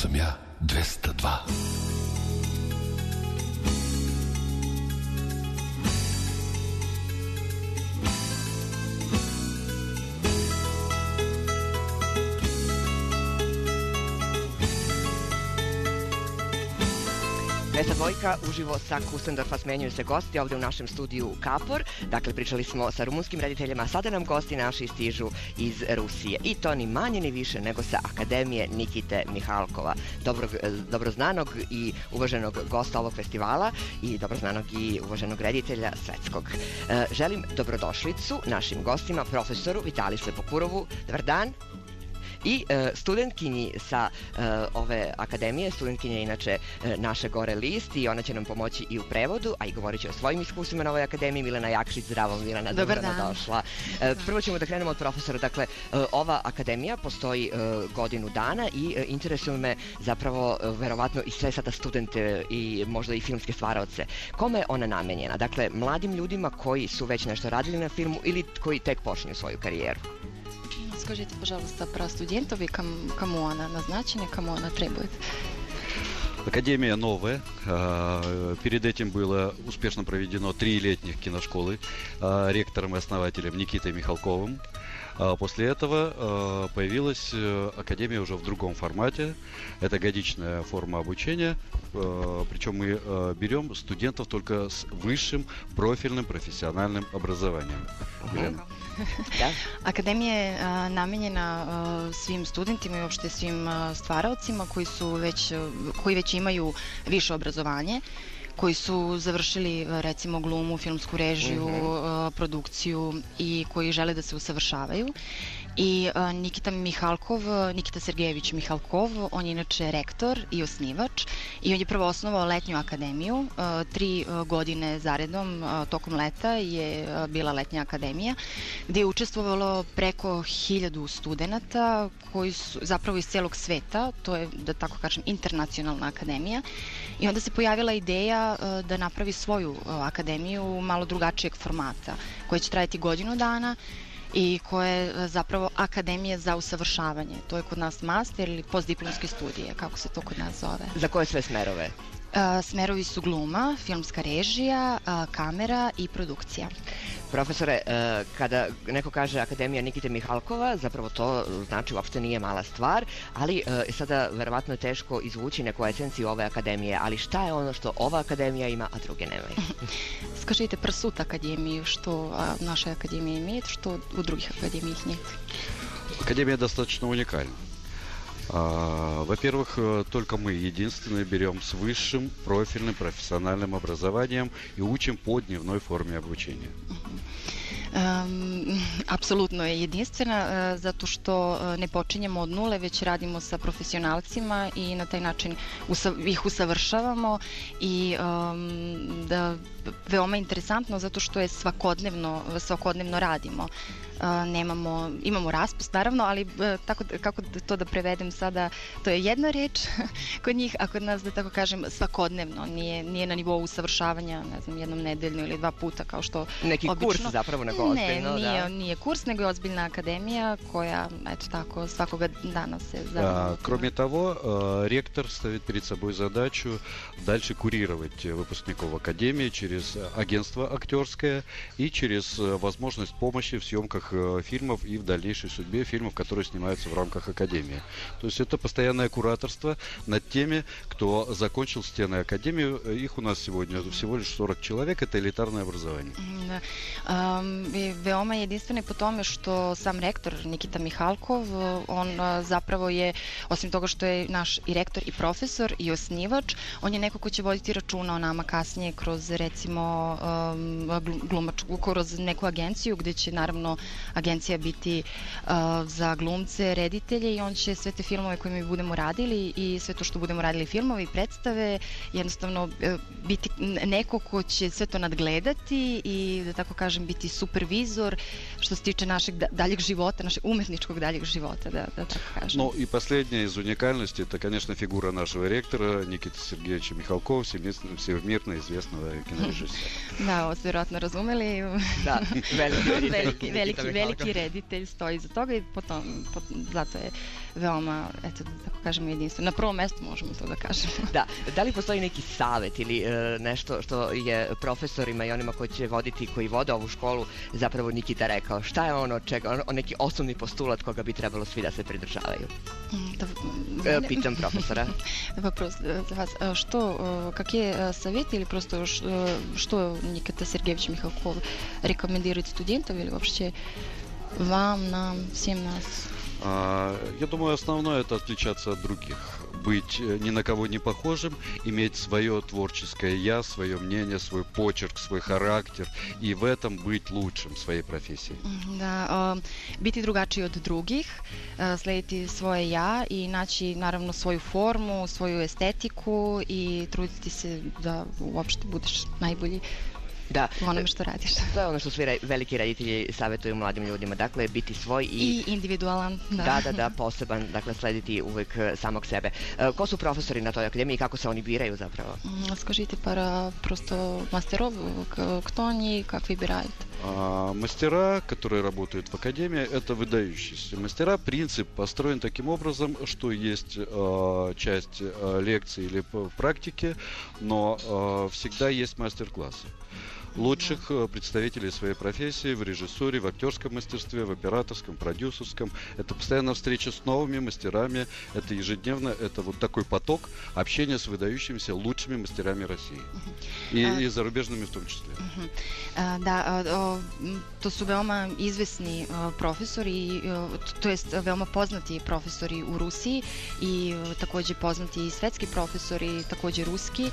sam ja dvesta dva. dvesta dva uživo sa Kustendorfa smenjuju se gosti ovde u našem studiju Kapor. Dakle, pričali smo sa rumunskim rediteljima, a sada nam gosti naši stižu iz Rusije. I to ni manje ni više nego sa Akademije Nikite Mihalkova, dobrog, dobroznanog i uvaženog gosta ovog festivala i dobroznanog i uvaženog reditelja svetskog. E, želim dobrodošlicu našim gostima, profesoru Vitaliju Slepokurovu. Dobar dan. I e, studentkinji sa e, ove akademije, studentkinja je inače e, naše Gore List i ona će nam pomoći i u prevodu, a i govorit će o svojim iskustvima na ovoj akademiji. Milena Jakšić, zdravo Milena, dobar dan. Došla. E, prvo ćemo da krenemo od profesora. Dakle, e, ova akademija postoji e, godinu dana i e, interesuje me zapravo e, verovatno i sve sada studente i možda i filmske stvaraoce. Kome je ona namenjena? Dakle, mladim ljudima koji su već nešto radili na filmu ili koji tek počinju svoju karijeru? Скажите, пожалуйста, про студентов и ком, кому она назначена, кому она требует. Академия новая. Перед этим было успешно проведено три летних киношколы ректором и основателем Никитой Михалковым. После этого появилась академия уже в другом формате. Это годичная форма обучения. Причем мы берем студентов только с высшим профильным профессиональным образованием. Елена. Akademija je a, namenjena a, svim studentima i uopšte svim a, stvaraocima koji su već, koji već imaju više obrazovanje, koji su završili recimo glumu, filmsku režiju, mm-hmm. produkciju i koji žele da se usavršavaju. I uh, Nikita Mihalkov, Nikita Sergejević Mihalkov, on je inače rektor i osnivač i on je prvo osnovao letnju akademiju. Uh, tri uh, godine zaredom, uh, tokom leta je uh, bila letnja akademija gde je učestvovalo preko hiljadu studenata koji su zapravo iz celog sveta, to je, da tako kažem, internacionalna akademija. I onda se pojavila ideja uh, da napravi svoju uh, akademiju malo drugačijeg formata koja će trajati godinu dana i koja je zapravo akademija za usavršavanje. To je kod nas master ili postdiplomske studije, kako se to kod nas zove. Za koje sve smerove? Uh, smerovi su gluma, filmska režija, uh, kamera i produkcija. Profesore, uh, kada neko kaže Akademija Nikite Mihalkova, zapravo to znači uopšte nije mala stvar, ali uh, sada verovatno je teško izvući neku esenciju ove akademije, ali šta je ono što ova akademija ima, a druge nemaju? Скажите про суть академии, что в нашей академии имеет, что у других академиях нет? Академия достаточно уникальна. Во-первых, только мы единственные берем с высшим профильным профессиональным образованием и учим по дневной форме обучения. Um, apsolutno je jedinstvena uh, zato što uh, ne počinjemo od nule, već radimo sa profesionalcima i na taj način usa- ih usavršavamo i um, da, veoma interesantno zato što je svakodnevno, svakodnevno radimo. Uh, nemamo, imamo raspust naravno, ali uh, tako, kako to da prevedem sada, to je jedna reč kod njih, a kod nas, da tako kažem, svakodnevno, nije, nije na nivou usavršavanja, ne znam, jednom nedeljno ili dva puta kao što neki obično. Kurs zapravo nego ozbiljno, ne, nije, da. nije kurs, nego je ozbiljna akademija koja, eto tako, svakoga dana se završi. Кроме того, ректор ставит перед собой задачу дальше курировать выпускников академии через агентство актерское и через возможность помощи в съемках фильмов и в дальнейшей судьбе фильмов, которые снимаются в рамках академии. То есть это постоянное кураторство над теми, кто закончил стены академии. Их у нас сегодня всего лишь сорок человек. Это элитарное образование. Da. Um, veoma je jedinstveno po tome što sam rektor Nikita Mihalkov, on uh, zapravo je, osim toga što je naš i rektor i profesor i osnivač, on je neko ko će voditi računa o nama kasnije kroz recimo um, glumačku, kroz neku agenciju gde će naravno agencija biti uh, za glumce, reditelje i on će sve te filmove koje mi budemo radili i sve to što budemo radili filmove i predstave jednostavno uh, biti neko ko će sve to nadgledati i da tako kažem biti super supervizor što se tiče našeg daljeg života, našeg umetničkog daljeg života, да, да так кажем. Ну и последняя из уникальностей, это, конечно, фигура нашего ректора Никиты Сергеевича Михалкова, всемирно известного кинорежиссера. Da, ovo ste vjerojatno razumeli. Da, veliki reditelj. veliki, veliki, veliki reditelj stoji iza toga i potom, potom, zato je veoma, eto, da tako kažemo, jedinstveno. Na prvom mjestu možemo to da kažemo. Da, da li postoji neki savjet ili e, nešto što je profesorima i onima koji će voditi, koji vode ovu školu, zapravo Nikita rekao? Šta je ono čega, on, neki osnovni postulat koga bi trebalo svi da se pridržavaju? Да, e, Pitam profesora. Вопрос за вас. Что, какие советы или просто что Никита Сергеевич Михалков рекомендует студентам или вообще вам, нам, всем нас? Я думаю, основное это отличаться от других. Быть ни на кого не похожим, иметь свое творческое я, свое мнение, свой почерк, свой характер и в этом быть лучшим в своей профессии. Da, biti drugačiji od drugih, slediti svoje ja i naći naravno svoju formu, svoju estetiku i truditi se da uopšte budeš najbolji. Da. U onome što radiš. To je ono što svi re, veliki reditelji savjetuju mladim ljudima. Dakle, biti svoj i... I individualan. Da, da, da, da poseban. Dakle, slediti uvek samog sebe. E, ko su profesori na toj akademiji i kako se oni biraju zapravo? Скажите пара просто мастеров, кто они и как выбирают? А, мастера, которые работают в академии, это выдающиеся мастера. Принцип построен таким образом, что есть а, часть а, лекций или практики, но а, всегда есть мастер-классы лучших представителей своей профессии в режиссуре, в актерском мастерстве, в операторском, продюсерском. Это постоянно встреча с новыми мастерами, это ежедневно, это вот такой поток общения с выдающимися лучшими мастерами России. И, и зарубежными в том числе. Da, to su veoma izvesni profesori, to jest veoma poznati profesori u Rusiji i takođe poznati svetski profesori, takođe ruski,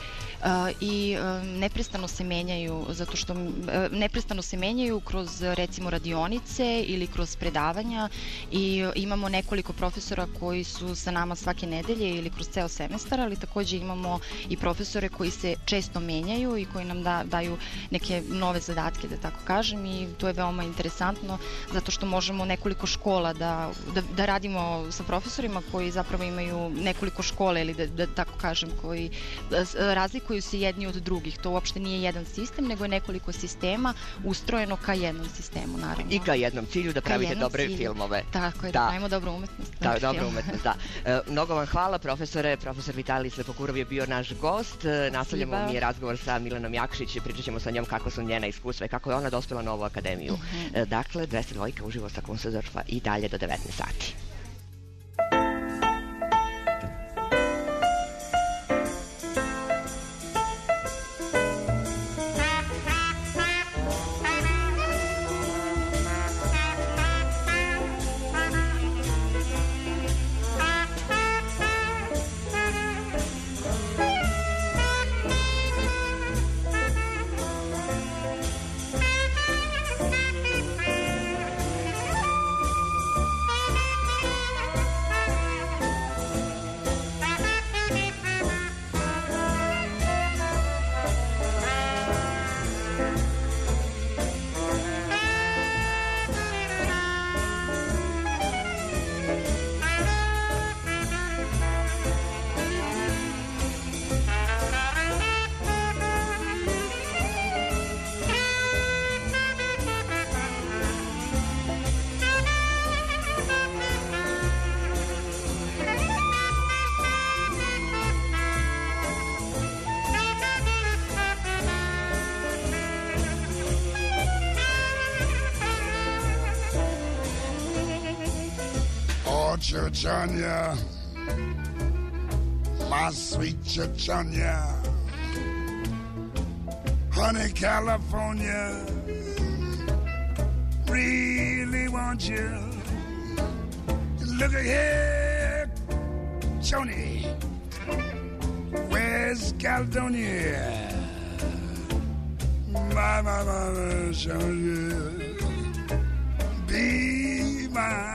i neprestano se menjaju, zato što neprestano se menjaju kroz recimo radionice ili kroz predavanja i imamo nekoliko profesora koji su sa nama svake nedelje ili kroz ceo semestar, ali takođe imamo i profesore koji se često menjaju i koji nam da, daju neke nove zadatke, da tako kažem, i to je veoma interesantno zato što možemo nekoliko škola da, da, da radimo sa profesorima koji zapravo imaju nekoliko škola ili da, da tako kažem, koji razlikuju se jedni od drugih. To uopšte nije jedan sistem, nego je nekoliko sistema ustrojeno ka jednom sistemu, naravno. I ka jednom cilju da pravite dobre cilju. filmove. Tako je, da, da pravimo dobru umetnost. Da, dobra umetnost, da. E, mnogo vam hvala, profesore. Profesor Vitalij Slepokurov je bio naš gost. Nastavljamo mi razgovor sa Milanom Jakšić. Pričat ćemo sa njom kako su njena iskustva i kako je ona dospela na ovu akademiju. Mm-hmm. e, dakle, dvesta dva uživo sa Künstlersdorfa i dalje do devetnaest sati. Chechanya, my sweet Chechanya, honey California, really want you. Look ahead, Johnny, where's Caledonia? My, my, my, Johnny, be mine.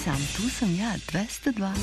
sam, tu sam ja, dvesta dva.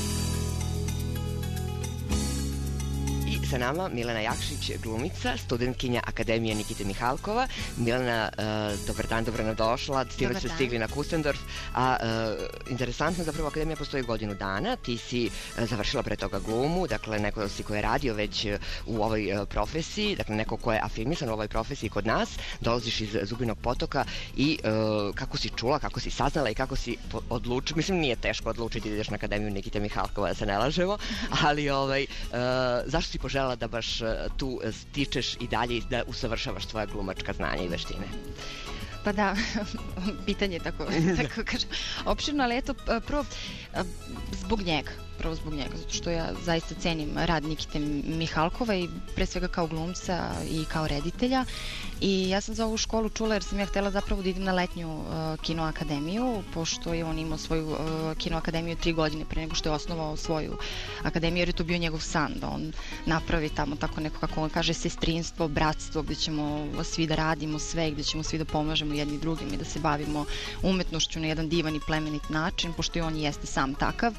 I sa nama Milena Jakšić, glumica, studentkinja Akademije Nikite Mihalkova. Milena, uh, dobar dan, dobro nam došla. Sinoć ste stigli na Kustendorf. A uh, interesantno, zapravo Akademija postoji godinu dana. Ti si uh, završila pre toga glumu, dakle neko si ko je radio već uh, u ovoj uh, profesiji, dakle neko ko je afirmisan u ovoj profesiji kod nas. Dolaziš iz Zubinog Potoka i uh, kako si čula, kako si saznala i kako si odlučila, mislim nije teško odlučiti da ideš na Akademiju Nikite Mihalkova, da se ne lažemo, ali ovaj, uh, zašto si poželjela da baš tu stičeš i dalje i da usavršavaš tvoja glumačka znanja i veštine? Pa da, pitanje je tako, tako kažem, opširno, ali eto, prvo, zbog njega, prvo zbog njega, zato što ja zaista cenim rad Nikite Mihalkova i pre svega kao glumca i kao reditelja. I ja sam za ovu školu čula jer sam ja htela zapravo da idem na letnju uh, kinoakademiju, pošto je on imao svoju uh, kinoakademiju tri godine pre nego što je osnovao svoju akademiju, jer je to bio njegov san, da on napravi tamo tako neko, kako on kaže, sestrinstvo, bratstvo, gde ćemo svi da radimo sve, gde ćemo svi da pomažemo jedni drugim i da se bavimo umetnošću na jedan divan i plemenit način, pošto i on jeste sam takav.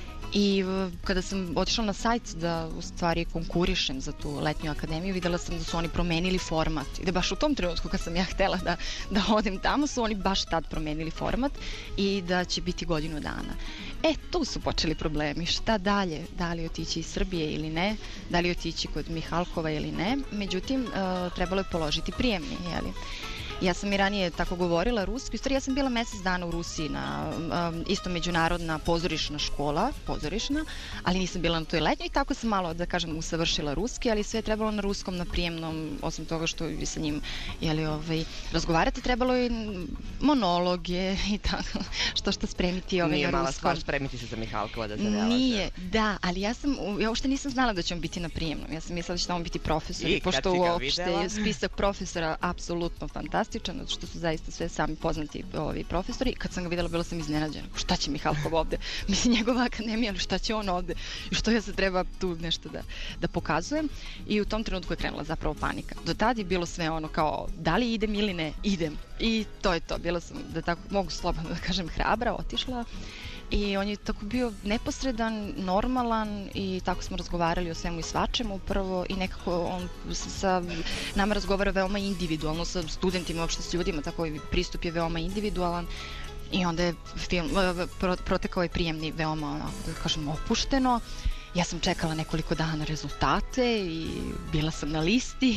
I kada sam otišla na sajt da u stvari konkurišem za tu letnju akademiju, videla sam da su oni promenili format i da baš u tom trenutku kad sam ja htela da, da odem tamo su oni baš tad promenili format i da će biti godinu dana. E, tu su počeli problemi, šta dalje, da li otići iz Srbije ili ne, da li otići kod Mihalkova ili ne, međutim uh, trebalo je položiti prijemni, jeli? Ja sam i ranije tako govorila ruski, u stvari ja sam bila mesec dana u Rusiji na um, isto međunarodna pozorišna škola, pozorišna, ali nisam bila na toj letnjoj i tako sam malo, da kažem, usavršila ruski, ali sve je trebalo na ruskom, na prijemnom, osim toga što vi sa njim, jeli, ovaj, razgovarate, trebalo je monologe i tako, što što spremiti ovaj, Nije na ruskom. mala stvar spremiti se za Mihalkova, da se ne laže. Nije, da, ali ja sam, ja uopšte nisam znala da će on biti na prijemnom, ja sam mislila da će tamo biti profesor, I pošto uopšte videla? je spisak profesora apsolutno fantastičan, zato što su zaista sve sami poznati ovi profesori. Kad sam ga videla, bila sam iznenađena. Šta će Mihalkov ovde? Mislim, njegova akademija, ali šta će on ovde? I što ja se treba tu nešto da, da pokazujem? I u tom trenutku je krenula zapravo panika. Do tada je bilo sve ono kao, da li idem ili ne? Idem. I to je to. Bila sam, da tako mogu slobodno da kažem, hrabra, otišla. I on je tako bio neposredan, normalan i tako smo razgovarali o svemu i svačemu prvo i nekako on sa, sa nama razgovara veoma individualno, sa studentima, uopšte s ljudima, tako i pristup je veoma individualan i onda je film, protekao je prijemni veoma, onako, da kažem, opušteno. Ja sam čekala nekoliko dana rezultate i bila sam na listi.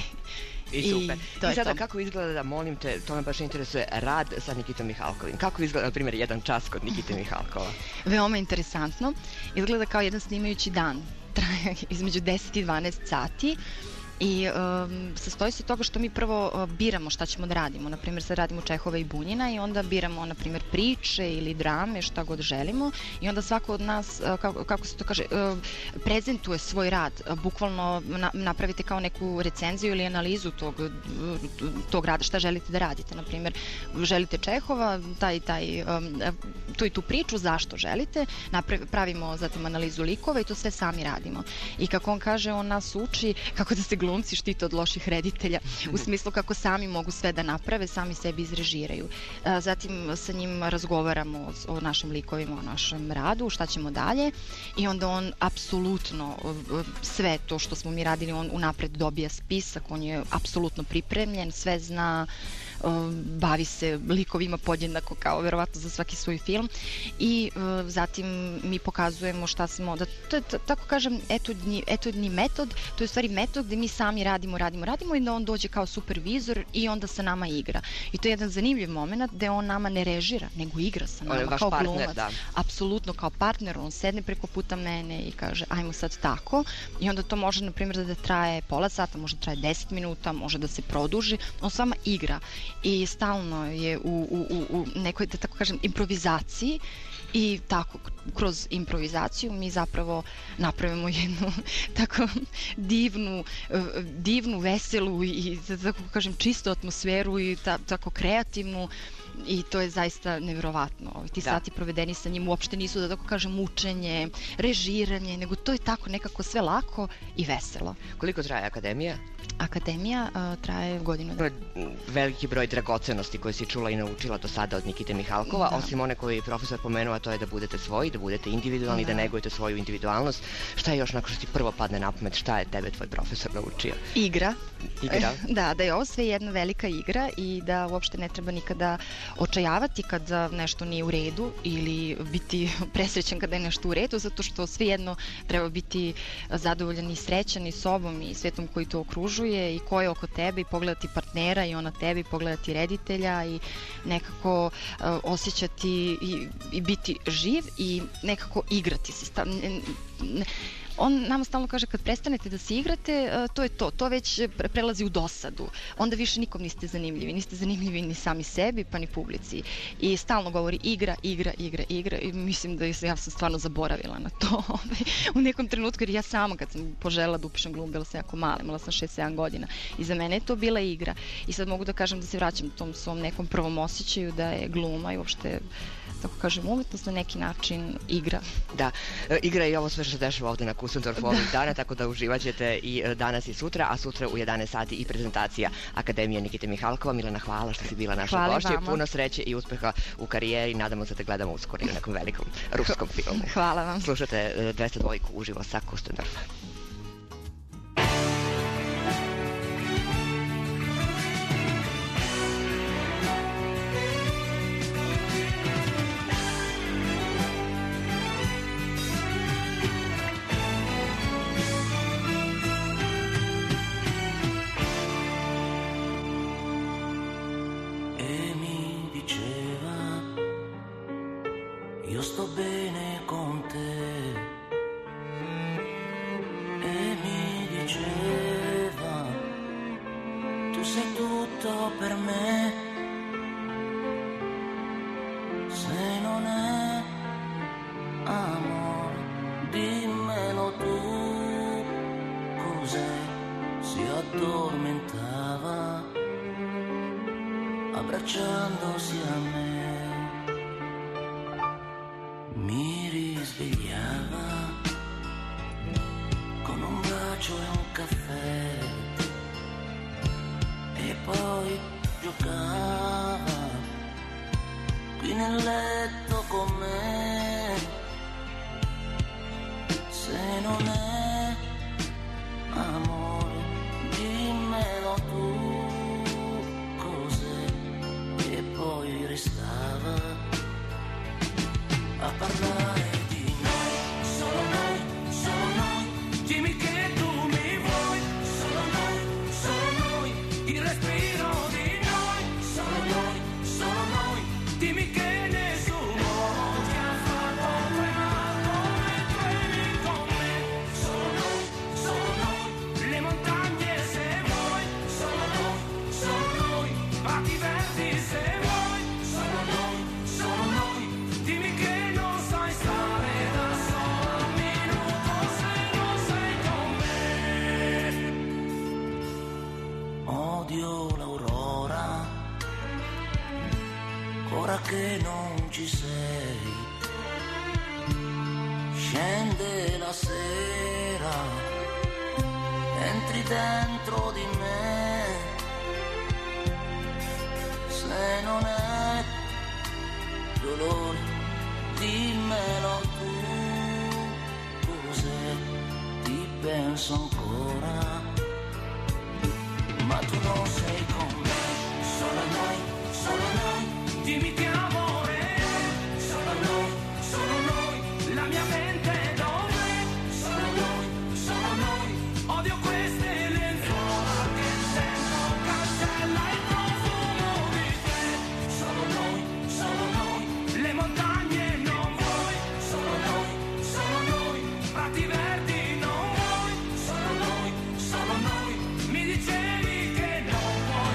I super. I, I sada to. Kako izgleda, da molim te, to me baš interesuje, rad sa Nikitom Mihalkovim? Kako izgleda, na primjer, jedan čas kod Nikite Mihalkova? Veoma interesantno. Izgleda kao jedan snimajući dan. Traje između deset i dvanaest sati. I um, sastoji se toga što mi prvo uh, biramo šta ćemo da radimo. Naprimjer, sad radimo Čehova i Bunjina i onda biramo, naprimjer, priče ili drame, šta god želimo. I onda svako od nas, uh, kako, kako se to kaže, uh, prezentuje svoj rad. Uh, bukvalno na, napravite kao neku recenziju ili analizu tog, uh, tog rada, šta želite da radite. Naprimjer, želite Čehova, taj, taj, um, tu i tu priču, zašto želite. Napravi, pravimo zatim analizu likova i to sve sami radimo. I kako on kaže, on nas uči kako da se glumci štite od loših reditelja, u smislu kako sami mogu sve da naprave, sami sebi izrežiraju. Zatim sa njim razgovaramo o našim likovima, o našem radu, šta ćemo dalje i onda on apsolutno sve to što smo mi radili, on unapred dobija spisak, on je apsolutno pripremljen, sve zna, bavi se likovima podjednako kao verovatno za svaki svoj film i uh, zatim mi pokazujemo šta smo, da to je tako kažem etudni, etudni metod, to je u stvari metod gde mi sami radimo, radimo, radimo i da on dođe kao supervizor i onda sa nama igra. I to je jedan zanimljiv moment gde on nama ne režira, nego igra sa nama, on je vaš kao partner, glumac. Da. Apsolutno kao partner, on sedne preko puta mene i kaže ajmo sad tako i onda to može na primjer da traje pola sata, može da traje deset minuta, može da se produži, on s vama igra i stalno je u, u, u nekoj, da tako kažem, improvizaciji i tako, kroz improvizaciju mi zapravo napravimo jednu tako divnu, divnu, veselu i, da tako kažem, čistu atmosferu i ta, tako kreativnu I to je zaista nevjerovatno. Ti Da. sati provedeni sa njim uopšte nisu, da tako kažem, mučenje, režiranje, nego to je tako nekako sve lako i veselo. Koliko traje akademija? Akademija a, traje godinu dana. Veliki broj dragocenosti koje si čula i naučila do sada od Nikite Mihalkova, Da. osim one koju je profesor pomenuo, a to je da budete svoji, da budete individualni, da, Da. negujete svoju individualnost. Šta je još nakon što ti prvo padne na pamet, šta je tebe tvoj profesor naučio? Igra. Igra? Da, da je ovo sve jedna velika igra i da uopšte ne treba nikada očajavati kada nešto nije u redu ili biti presrećan kada je nešto u redu, zato što svejedno treba biti zadovoljan i srećan i sobom i svetom koji te okružuje i ko je oko tebe i pogledati partnera i ona tebe i pogledati reditelja i nekako uh, osjećati i, i biti živ i nekako igrati se. Sta- ne- ne- On nama stalno kaže kad prestanete da se igrate, e, to je to, to već pre- prelazi u dosadu. Onda više nikom niste zanimljivi, niste zanimljivi ni sami sebi pa ni publici. I stalno govori igra, igra, igra, igra i mislim da ja sam stvarno zaboravila na to u nekom trenutku jer ja sama kad sam poželjela da upišem glumu, bila sam jako mala, imala sam šest sedam godina i za mene je to bila igra. I sad mogu da kažem da se vraćam tom svom nekom prvom osjećaju da je gluma i uopšte tako kažem, umetnost na neki način igra. Da, e, igra i ovo sve što se dešava ovde na Kusendorfu ovih dana, tako da uživat ćete i e, danas i sutra, a sutra u jedanaest sati i prezentacija Akademije Nikite Mihalkova. Milena, hvala što si bila naša Hvala gošća. vama. Puno sreće i uspeha u karijeri. Nadamo se da te gledamo uskoro i u nekom velikom ruskom filmu. Hvala vam. Slušate e, dvesta dva uživo sa Kusendorfa. E mi diceva, io sto bene con te. E mi diceva, tu sei tutto per me. Se non è amore, dimmelo tu. Cos'è? Si addormentava abbracciandosi a me, mi risvegliava con un bacio e un caffè e poi giocava qui nel letto con me. Se non è amore, dimmelo tu. Poi restava a parlare di noi, solo noi, solo noi. Dimmi che tu mi vuoi, solo noi, solo noi. Il respiro di noi, solo noi, solo noi. Dimmi che nessuno ti ha fatto tremare come tremi con me. Solo noi, solo noi. Le montagne se vuoi, solo noi, solo noi. Prati verdi se vuoi. L'aurora, ora che non ci sei, scende la sera, entri dentro di me. Se non è dolore, dimmelo tu. Cos'è? Ti penso ancora, ma tu non sei con me, solo noi, solo noi, dimmi che amore è, solo noi, solo noi, la mia mente dov'è, solo noi, solo noi, odio queste lenzuola che sento cancella il profumo di te, solo noi, solo noi, le montagne non vuoi, solo noi, solo noi, prati verdi non vuoi, solo noi, solo noi, mi dicevi che non vuoi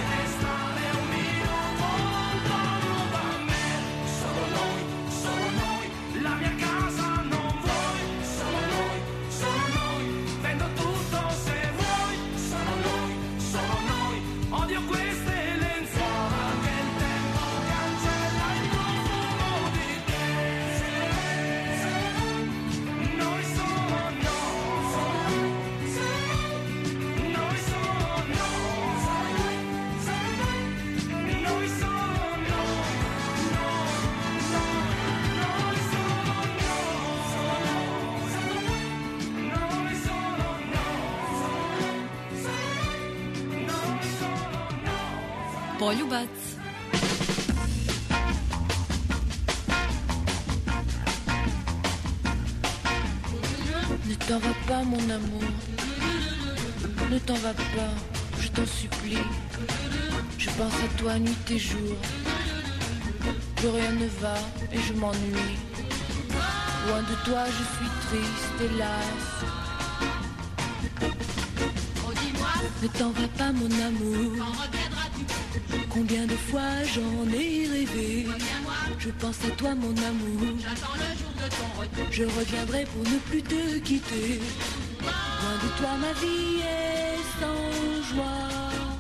Poljubac. Ne t'en va pas mon amour, ne t'en va pas, je t'en supplie. Je pense à toi nuit et jour, plus rien ne va et je m'ennuie. Loin de toi je suis triste, hélas. Ne t'en va pas mon amour, combien de fois j'en ai rêvé. Je pense à toi mon amour, je reviendrai pour ne plus te quitter. Loin de toi ma vie est sans joie.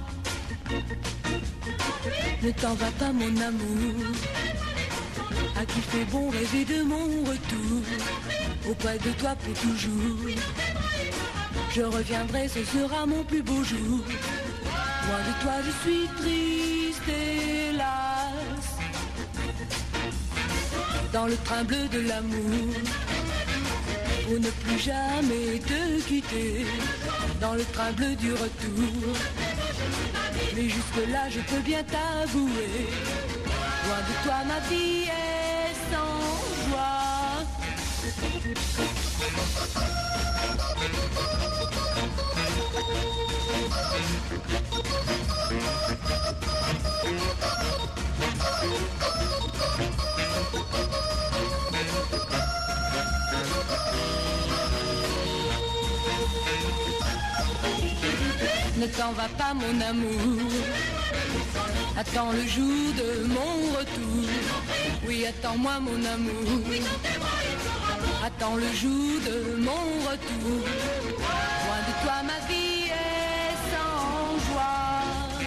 Ne t'en va pas mon amour, à qui fait bon rêver de mon retour. Auprès de toi pour toujours, je reviendrai, ce sera mon plus beau jour. Loin de toi je suis triste, hélas. Dans le train bleu de l'amour, pour ne plus jamais te quitter. Dans le train bleu du retour, mais jusque-là je peux bien t'avouer, loin de toi ma vie est sans joie. Ne t'en va pas mon amour, attends le jour de mon retour. Oui, attends-moi mon amour, attends le jour de mon retour. Loin de toi ma vie est sans joie.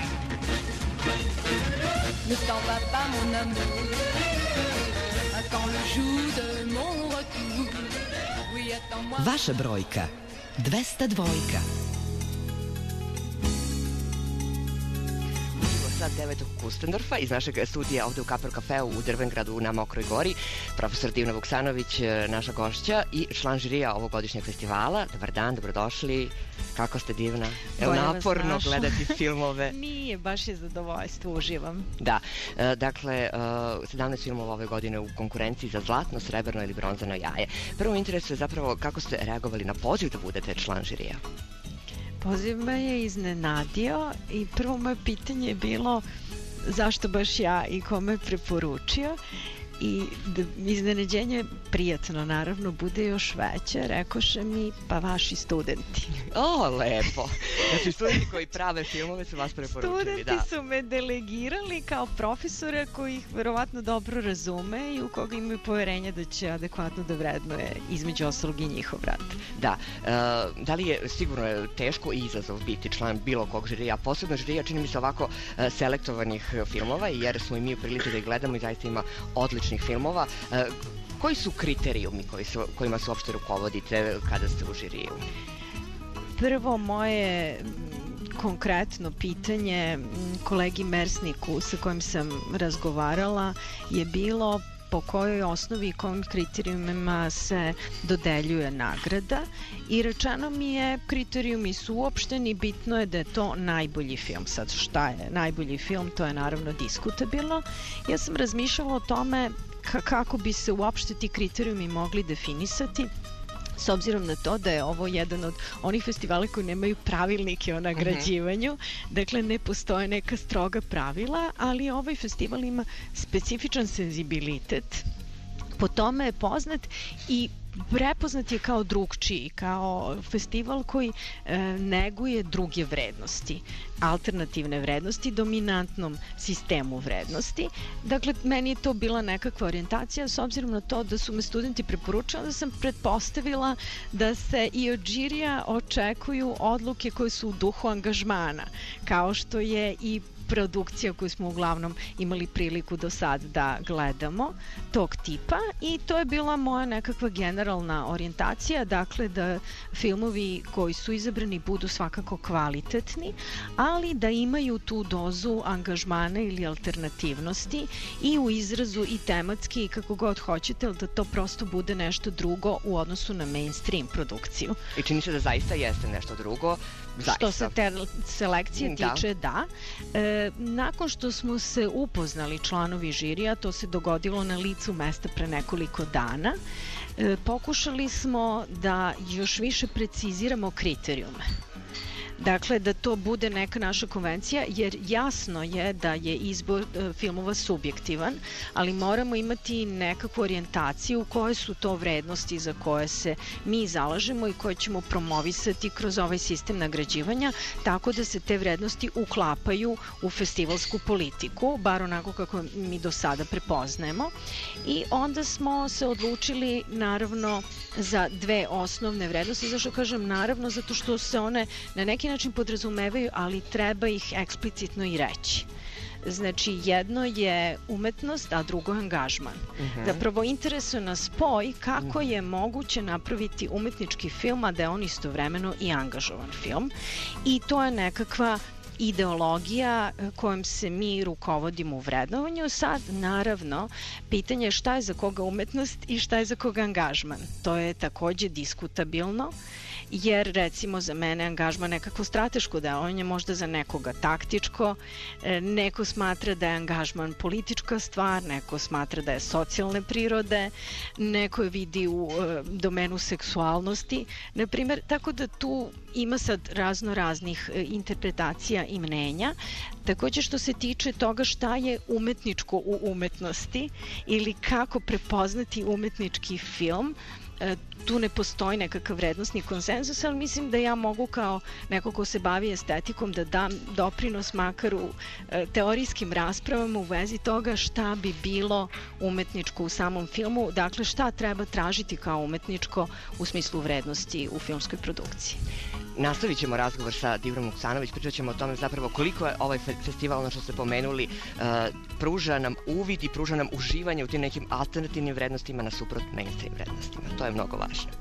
Ne t'en va pas mon amour, attends le jour de mon retour. Oui, attends-moi. Vaša brojka dvesta dva. Sad devetog Kustendorfa iz našeg studija ovde u Kapel kafeu u Drvengradu na Mokroj gori, profesor Divna Vuksanović, naša gošća i član žirija ovogodišnjeg festivala. Dobar dan, dobrodošli. Kako ste, Divna? Evo, naporno gledati filmove. Nije, baš je zadovoljstvo, uživam. Da, dakle, sedamnaest filmova ove godine u konkurenciji za zlatno, srebrno ili bronzano jaje. Prvo interesuje zapravo kako ste reagovali na poziv da budete član žirija. Poziv me je iznenadio i prvo moje pitanje je bilo zašto baš ja i kome preporučio. I iznenađenje prijatno naravno bude još veće, rekoše mi pa vaši studenti. O, lepo. Znači studenti koji prave filmove su vas preporučili. Studenti da. su me delegirali kao profesora koji ih verovatno dobro razume i u koga imaju poverenje da će adekvatno da vrednuje između ostalog i njihov rad. Da. E, da li je sigurno je teško i izazov biti član bilo kog žirija, posebno žirija čini mi se ovako e, selektovanih filmova, jer smo i mi u prilici da ih gledamo i zaista ima odličnih filmova. E, koji su kriterijumi koji su, kojima se uopšte rukovodite kada ste u žiriju? Prvo moje konkretno pitanje kolegi Mersniku sa kojim sam razgovarala je bilo po kojoj osnovi i kojim kriterijumima se dodeljuje nagrada i rečeno mi je kriterijumi su uopšteni, bitno je da je to najbolji film. Sad šta je najbolji film, to je naravno diskutabilno. Ja sam razmišljala o tome kako bi se uopšte ti kriterijumi mogli definisati, s obzirom na to da je ovo jedan od onih festivala koji nemaju pravilnike o nagrađivanju, uh-huh. Dakle ne postoje neka stroga pravila, ali ovaj festival ima specifičan senzibilitet, po tome je poznat i prepoznat je kao drugčiji, kao festival koji e, neguje druge vrednosti, alternativne vrednosti, dominantnom sistemu vrednosti. Dakle, meni je to bila nekakva orijentacija, s obzirom na to da su me studenti preporučili, da sam pretpostavila da se i od žirija očekuju odluke koje su u duhu angažmana, kao što je i produkcija koju smo uglavnom imali priliku do sad da gledamo, tog tipa, i to je bila moja nekakva generalna orijentacija, dakle da filmovi koji su izabrani budu svakako kvalitetni, ali da imaju tu dozu angažmana ili alternativnosti i u izrazu i tematski i kako god hoćete, ali da to prosto bude nešto drugo u odnosu na mainstream produkciju. I čini se da zaista jeste nešto drugo. Zaista. Što se te selekcije Da. tiče, da. E, nakon što smo se upoznali članovi žirija, to se dogodilo na licu mesta pre nekoliko dana, e, pokušali smo da još više preciziramo kriterijume. Dakle, da to bude neka naša konvencija, jer jasno je da je izbor e, filmova subjektivan, ali moramo imati nekakvu orijentaciju koje su to vrednosti za koje se mi zalažemo i koje ćemo promovisati kroz ovaj sistem nagrađivanja, tako da se te vrednosti uklapaju u festivalsku politiku, bar onako kako mi do sada prepoznajemo. I onda smo se odlučili, naravno, za dve osnovne vrednosti. Zašto kažem naravno? Zato što se one na neki način podrazumevaju, ali treba ih eksplicitno i reći. Znači, jedno je umetnost, a drugo je angažman. Mhm. Zapravo interesuje nas spoj kako je moguće napraviti umetnički film, a da je on istovremeno i angažovan film. I to je nekakva ideologija kojom se mi rukovodimo u vrednovanju. Sad, naravno, pitanje je šta je za koga umetnost i šta je za koga angažman. To je takođe diskutabilno, jer recimo za mene angažman nekako strateško delovanje, možda za nekoga taktičko, neko smatra da je angažman politička stvar, neko smatra da je socijalne prirode, neko je vidi u e, domenu seksualnosti, na primjer, tako da tu ima sad razno raznih e, interpretacija i mnenja. Takođe što se tiče toga šta je umetničko u umetnosti ili kako prepoznati umetnički film, tu ne postoji nekakav vrednostni konsenzus, ali mislim da ja mogu kao neko ko se bavi estetikom da dam doprinos makar u e, teorijskim raspravama u vezi toga šta bi bilo umetničko u samom filmu, dakle šta treba tražiti kao umetničko u smislu vrednosti u filmskoj produkciji. Nastavit ćemo razgovor sa Divrom Vuksanović, pričat ćemo o tome zapravo koliko je ovaj festival, ono što ste pomenuli, uh, pruža nam uvid i pruža nam uživanje u tim nekim alternativnim vrednostima nasuprot mainstream vrednostima. To je mnogo važno.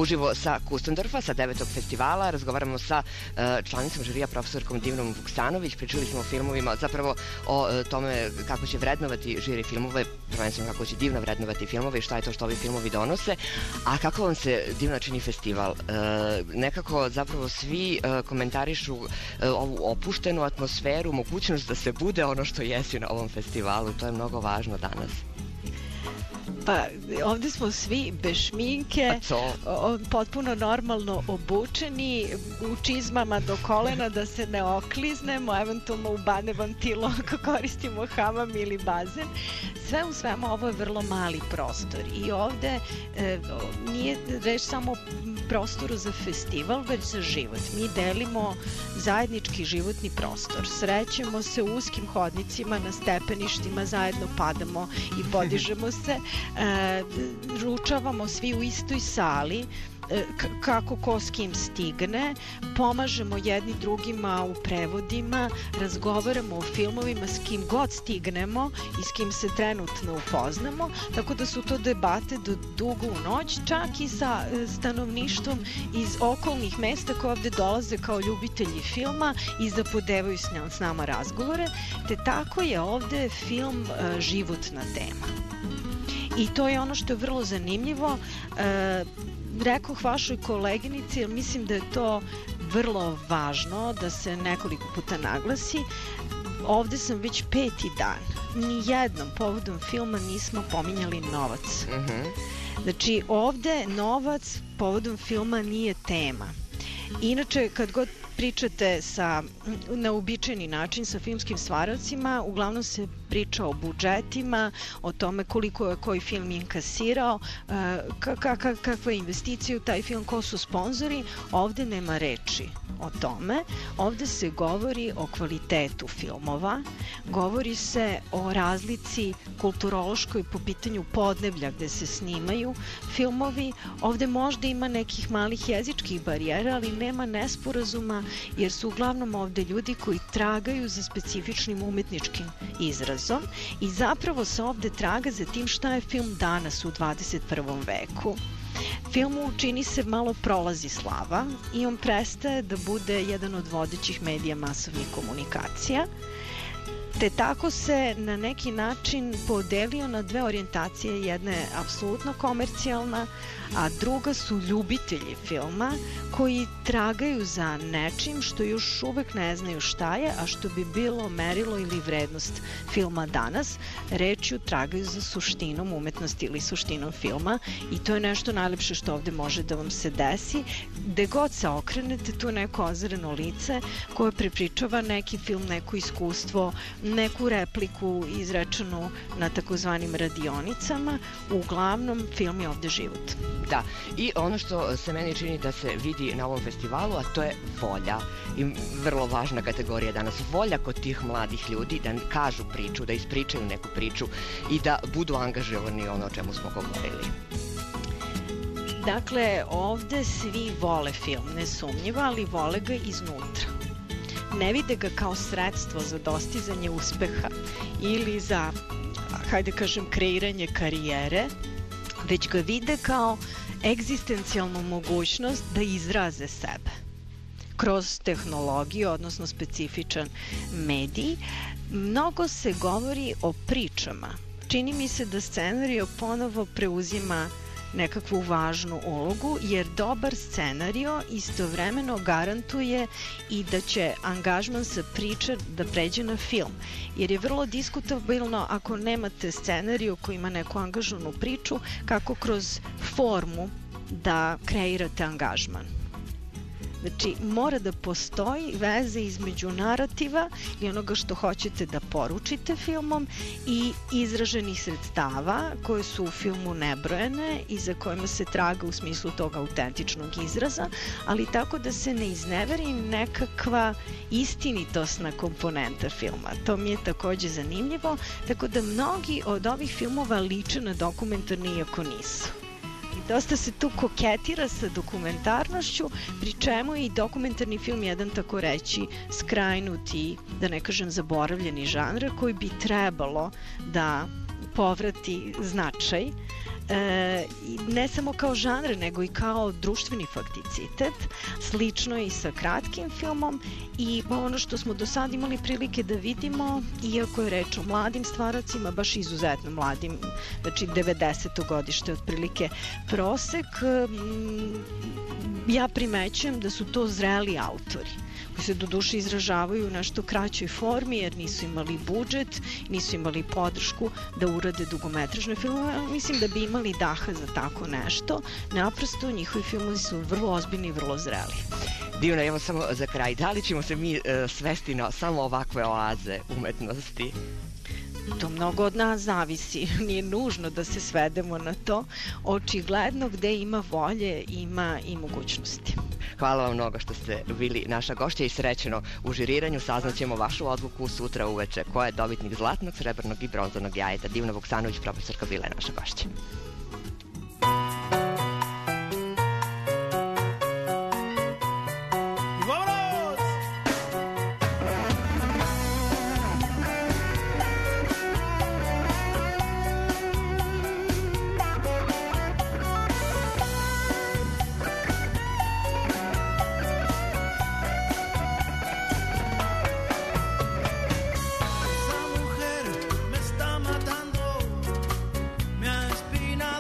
uživo sa Kustendorfa, sa devetog festivala. Razgovaramo sa članicom žirija, profesorkom Divnom Vuksanović. Pričali smo o filmovima, zapravo o tome kako će vrednovati žiri filmove, prvenstveno kako će Divna vrednovati filmove i šta je to što ovi filmovi donose. A kako vam se, Divna, čini festival? Nekako zapravo svi komentarišu ovu opuštenu atmosferu, mogućnost da se bude ono što jesi na ovom festivalu. To je mnogo važno danas. Pa ovde smo svi bez šminke, o, potpuno normalno obučeni, u čizmama do kolena da se ne okliznemo, eventualno u bane vantilo ako koristimo hamam ili bazen. Sve u svemu ovo je vrlo mali prostor i ovde e, nije reč samo prostoru za festival, već za život. Mi delimo zajednički životni prostor. Srećemo se u uskim hodnicima, na stepeništima, zajedno padamo i podižemo se. E, ručavamo svi u istoj sali, kako ko s kim stigne, pomažemo jedni drugima u prevodima, razgovaramo o filmovima s kim god stignemo i s kim se trenutno upoznamo, tako da su to debate do dugo u noć, čak i sa stanovništvom iz okolnih mesta koje ovde dolaze kao ljubitelji filma i zapodevaju s, s nama razgovore, te tako je ovde film uh, životna tema. I to je ono što je vrlo zanimljivo. Uh, Rekoh vašoj koleginici, jer mislim da je to vrlo važno da se nekoliko puta naglasi. Ovde sam već peti dan. Nijednom povodom filma nismo pominjali novac. Mm-hmm. Znači, ovde novac povodom filma nije tema. Inače, kad god pričate sa, na uobičajeni način sa filmskim stvaracima, uglavnom se priča o budžetima, o tome koliko je koji film inkasirao, kakva je investicija u taj film, ko su sponzori. Ovde nema reči o tome. Ovde se govori o kvalitetu filmova, govori se o razlici kulturološkoj po pitanju podneblja gde se snimaju filmovi. Ovde možda ima nekih malih jezičkih barijera, ali nema nesporazuma, jer su uglavnom ovde ljudi koji tragaju za specifičnim umetničkim izrazom i zapravo se ovde traga za tim šta je film danas u dvadeset prvom veku. Filmu čini se malo prolazi slava i on prestaje da bude jedan od vodećih medija masovnih komunikacija, te tako se na neki način podelio na dve orijentacije. Jedna je apsolutno komercijalna, a druga su ljubitelji filma koji tragaju za nečim što još uvek ne znaju šta je, a što bi bilo merilo ili vrednost filma danas. Rečju tragaju za suštinom umetnosti ili suštinom filma i to je nešto najlepše što ovde može da vam se desi. Gde god se okrenete, tu je neko ozareno lice koje prepričava neki film, neko iskustvo, neku repliku izrečenu na takozvanim radionicama. Uglavnom, film je ovde život. Da, i ono što se meni čini da se vidi na ovom festivalu, a to je volja. I vrlo važna kategorija danas. Volja kod tih mladih ljudi da kažu priču, da ispričaju neku priču i da budu angažovani ono o čemu smo govorili. Dakle, ovde svi vole film, nesumnjivo, ali vole ga iznutra. Ne vide ga kao sredstvo za dostizanje uspeha ili za, hajde kažem, kreiranje karijere, već ga vide kao egzistencijalnu mogućnost da izraze sebe kroz tehnologiju, odnosno specifičan medij. Mnogo se govori o pričama. Čini mi se da scenario ponovo preuzima nekakvu važnu ulogu, jer dobar scenario istovremeno garantuje i da će angažman sa priče da pređe na film. Jer je vrlo diskutabilno ako nemate scenariju koji ima neku angažovanu priču, kako kroz formu da kreirate angažman. Znači, mora da postoji veze između narativa i onoga što hoćete da poručite filmom i izraženih sredstava koje su u filmu nebrojene i za kojima se traga u smislu tog autentičnog izraza, ali tako da se ne izneveri nekakva istinitosna komponenta filma. To mi je takođe zanimljivo, tako da mnogi od ovih filmova liče na dokumentarni, iako nisu. Dosta se tu koketira sa dokumentarnošću, pri čemu je i dokumentarni film jedan, tako reći, skrajnuti, da ne kažem zaboravljeni žanr, koji bi trebalo da povrati značaj E, ne samo kao žanr, nego i kao društveni fakticitet. Slično je i sa kratkim filmom i ono što smo do sad imali prilike da vidimo, iako je reč o mladim stvaracima, baš izuzetno mladim, znači devedeseto godište otprilike prosek, ja primećujem da su to zreli autori koji se do duše izražavaju u nešto kraćoj formi jer nisu imali budžet, nisu imali podršku da urade dugometražne filmove. Mislim da bi imali daha za tako nešto. Naprosto njihovi filmovi su vrlo ozbiljni i vrlo zreli. Divno, evo samo za kraj, da li ćemo se mi uh, svesti na samo ovakve oaze umetnosti? To mnogo od nas zavisi, nije nužno da se svedemo na to. Očigledno gde ima volje, ima i mogućnosti. Hvala vam mnogo što ste bili naša gošća i srećeno u žiriranju. Saznaćemo vašu odluku sutra uveče. Ko je dobitnik zlatnog, srebrnog i bronzanog jajeta? Divna Vuksanović, profesorka, bila je naša gošća. Me está matando, me ha espinado.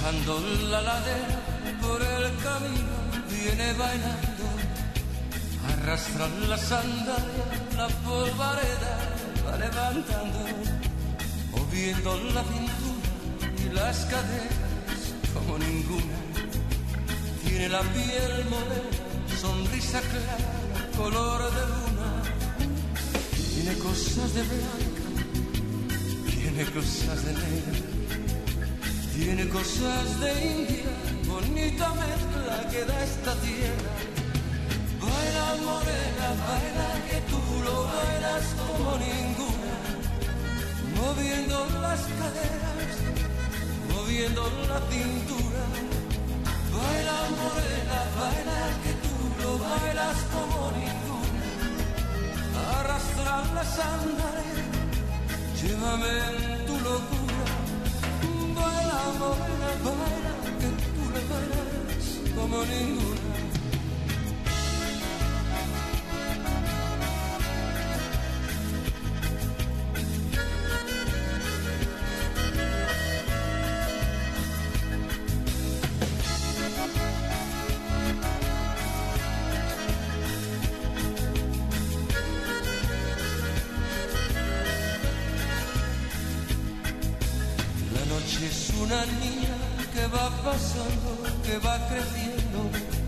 bajando la ladera por el camino viene bailando, arrastra la sandalia, la polvareda va levantando, moviendo la cintura y las caderas como ninguna. Tiene la piel morena, sonrisa clara, color de luna. Tiene cosas de blanca, tiene cosas de negra, tiene cosas de India, bonita mezcla que da esta tierra. Baila morena, baila que tú lo bailas como ninguna, moviendo las caderas, moviendo la cintura. Baila morena, baila que tú lo bailas como ninguna, arrastra la sandalia, llévame en tu locura. Baila morena, baila que tú lo bailas como ninguna. Es una niña que va pasando, que va creciendo,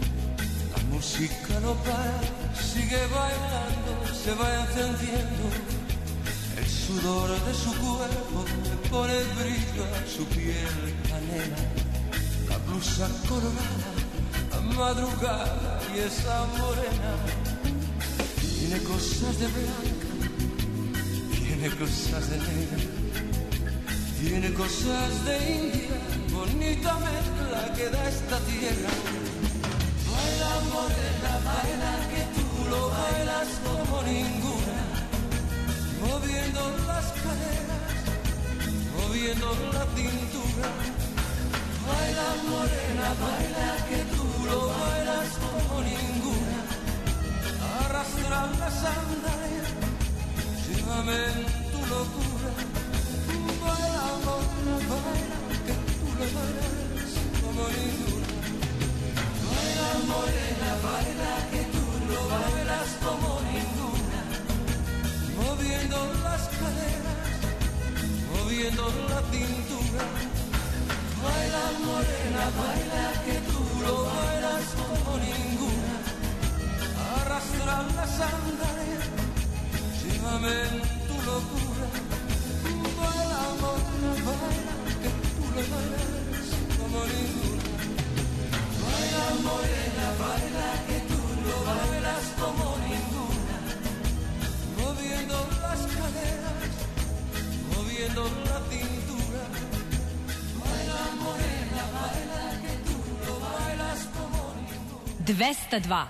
la música no para, sigue bailando, se va encendiendo, el sudor de su cuerpo le pone brillo a su piel canela, la blusa colorada, la madrugada y esa morena, tiene cosas de blanca, tiene cosas de negra, tiene cosas de India, bonita mezcla que da esta tierra. Baila morena, baila que tú lo bailas como ninguna, moviendo las caderas, moviendo la cintura. Baila morena, baila que tú lo bailas como ninguna, arrastra la sandalia, llévame en tu locura. Baila morena, baila que tú lo bailas como ninguna. Baila morena, baila que tú lo bailas como ninguna, moviendo las caderas, moviendo la cintura. Baila morena, baila que tú lo bailas como ninguna, arrastra la sandalia, llévame en tu locura. Baila morena, baila que tú lo bailas como ninguna. Baila morena, baila que tú lo bailas como ninguna, moviendo las caderas, moviendo la cintura. Baila morena, baila que tú lo bailas como ninguna. dvesta dva.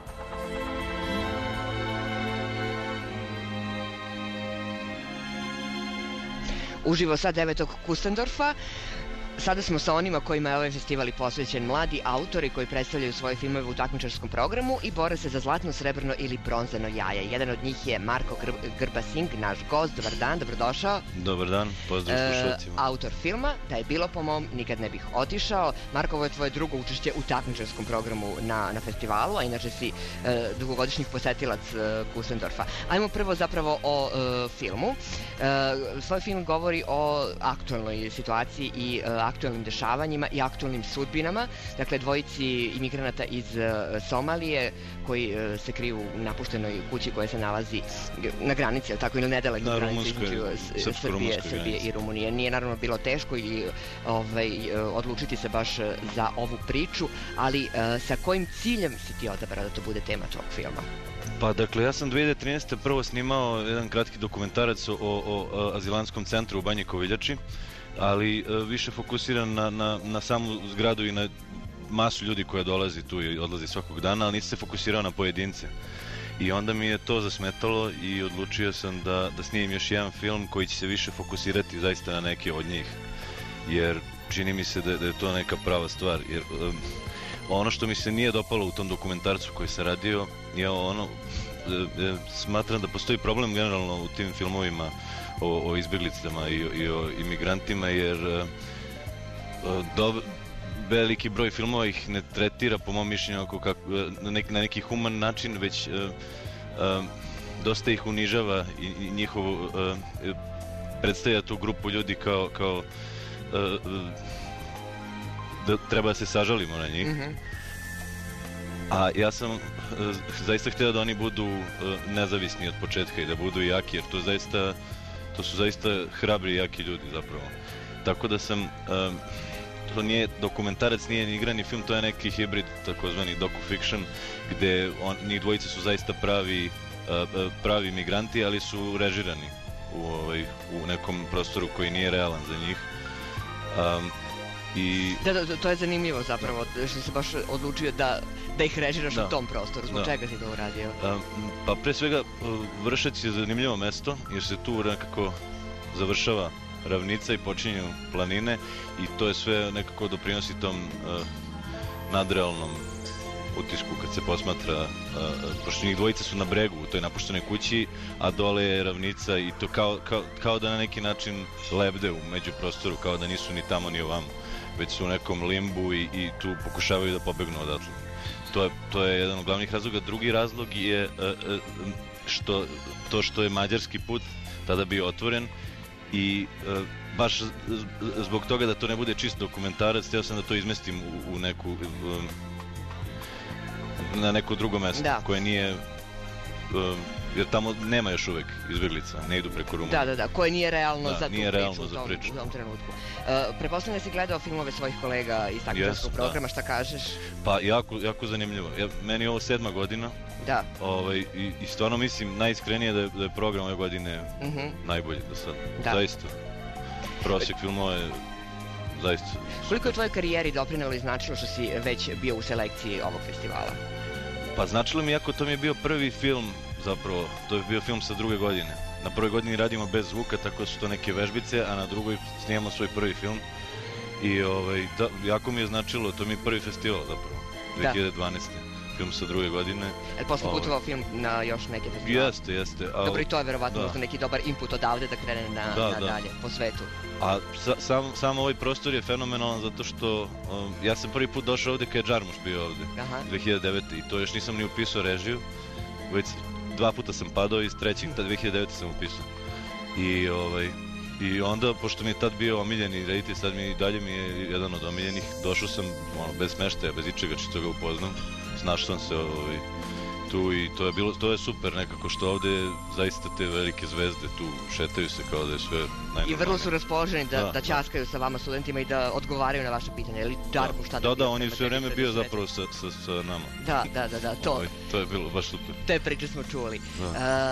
Uživo sa devetog Kustendorfa. Sada smo sa onima kojima je ovaj festival posvećen, mladi autori koji predstavljaju svoje filmove u takmičarskom programu i bore se za zlatno, srebrno ili bronzano jaje. Jedan od njih je Marko Grbasing, naš gost. Dobar dan, dobrodošao. Dobar dan, pozdrav slušalcima. E, autor filma, da je bilo po mom, nikad ne bih otišao. Marko, ovo je tvoje drugo učešće u takmičarskom programu na, na festivalu, a inače si e, dugogodišnjih posetilac e, Kustendorfa. Ajmo prvo zapravo o e, filmu. E, svoj film govori o aktualnoj situaciji i e, aktualnim dešavanjima i aktualnim sudbinama, dakle dvojici imigranata iz uh, Somalije koji uh, se kriju u napuštenoj kući koja se nalazi na granici, ali tako ili nedaleko na granici između Srbije, Srbije i Rumunije. Nije naravno bilo teško i ovaj, odlučiti se baš za ovu priču, ali uh, sa kojim ciljem si ti odabrao da to bude tema tvog filma? Pa dakle, ja sam dve hiljade trinaeste. prvo snimao jedan kratki dokumentarac o, o, o azilantskom centru u Banji Koviljači, ali e, više fokusiran na, na, na samu zgradu i na masu ljudi koja dolazi tu i odlazi svakog dana, ali nisam se fokusirao na pojedince. I onda mi je to zasmetalo i odlučio sam da, da snimim još jedan film koji će se više fokusirati zaista na neke od njih. Jer čini mi se da, da je to neka prava stvar. Jer e, ono što mi se nije dopalo u tom dokumentarcu koji sam radio je ono, e, e, smatram da postoji problem generalno u tim filmovima O, o izbjeglicama i, i o imigrantima, jer do, veliki broj filmova ih ne tretira, po mom mišljenju, oko kako, na, neki, na neki human način, već uh, uh, dosta ih unižava i, i njihovo uh, predstavlja tu grupu ljudi kao, kao uh, da treba da se sažalimo na njih. Mm-hmm. A ja sam uh, zaista htio da oni budu uh, nezavisni od početka i da budu jaki, jer to zaista to su zaista hrabri i jaki ljudi zapravo. Tako da sam um, to nije dokumentarac, nije ni igrani film, to je neki hibrid, takozvani docu-fiction, gde on, njih dvojice su zaista pravi uh, pravi migranti, ali su režirani u, ovaj, u nekom prostoru koji nije realan za njih. Um, i... Da, da, to je zanimljivo zapravo, što se baš odlučio da, da ih režiraš da. u tom prostoru, zbog da. čega si to uradio? Um, pa pre svega, Vršac je zanimljivo mesto, jer se tu nekako završava ravnica i počinju planine i to je sve nekako doprinosi tom uh, nadrealnom utisku kad se posmatra, uh, pošto njih dvojice su na bregu u toj napuštenoj kući, a dole je ravnica i to kao, kao, kao da na neki način lebde u međuprostoru, kao da nisu ni tamo ni ovamo, već su u nekom limbu i, i tu pokušavaju da pobegnu odatle. To je, to je jedan od glavnih razloga. Drugi razlog je uh, uh, što, to što je mađarski put tada bio otvoren i uh, baš zbog toga da to ne bude čist dokumentarac, htio sam da to izmestim u, u neku um, na neko drugo mesto da. koje nije um, jer tamo nema još uvek izbjeglica, ne idu preko Rumunije. Da, da, da, koje nije realno da, za tu nije priču, realno u, za tom, priču. u tom trenutku. Uh, Prepostavljam da si gledao filmove svojih kolega iz takmičarskog yes, programa, da. šta kažeš? Pa jako, jako zanimljivo. Ja, meni je ovo sedma godina. Da. Ovaj, i, i stvarno mislim najiskrenije da je, da je program ove godine mm-hmm. najbolji do sada. Da. Zaista. Prosjek filmova je zaista... Koliko je tvojoj karijeri doprinelo i značilo što si već bio u selekciji ovog festivala? Pa značilo mi, jako to mi je bio prvi film, zapravo, to je bio film sa druge godine. Na prvoj godini radimo bez zvuka, tako su to neke vežbice, a na drugoj snijemo svoj prvi film. I ovaj, da, jako mi je značilo, to mi je prvi festival zapravo, dve hiljade dvanaeste. Film sa druge godine. Je posle putovao film na još neke festivale? Jeste, jeste. A, dobro, i to je verovatno da. neki dobar input odavde da krene na, da, na da. dalje, po svetu. A sa, sam, sam ovaj prostor je fenomenalan zato što um, ja sam prvi put došao ovde kad je Džarmuš bio ovde, Aha. dve hiljade devete. I to još nisam ni upisao režiju, već dva puta sam padao iz trećeg, ta dve hiljade devete sam upisao. I ovaj... I onda, pošto mi je tad bio omiljeni reditelj, sad mi i dalje mi je jedan od omiljenih, došao sam ono, bez smeštaja, bez ičega čisto ga upoznam, snašao sam se ovaj, tu i to je bilo, to je super nekako što ovde zaista te velike zvezde tu šetaju se kao da je sve najnormalnije. I vrlo su raspoloženi da, da, da ćaskaju sa vama studentima i da odgovaraju na vaše pitanje, ili Džarmuš tada? Da, da, on je sve vreme bio zapravo sa, sa, sa nama. Da, da, da, da, to. Ovaj, to je bilo baš super. Te priče smo čuli. Uh,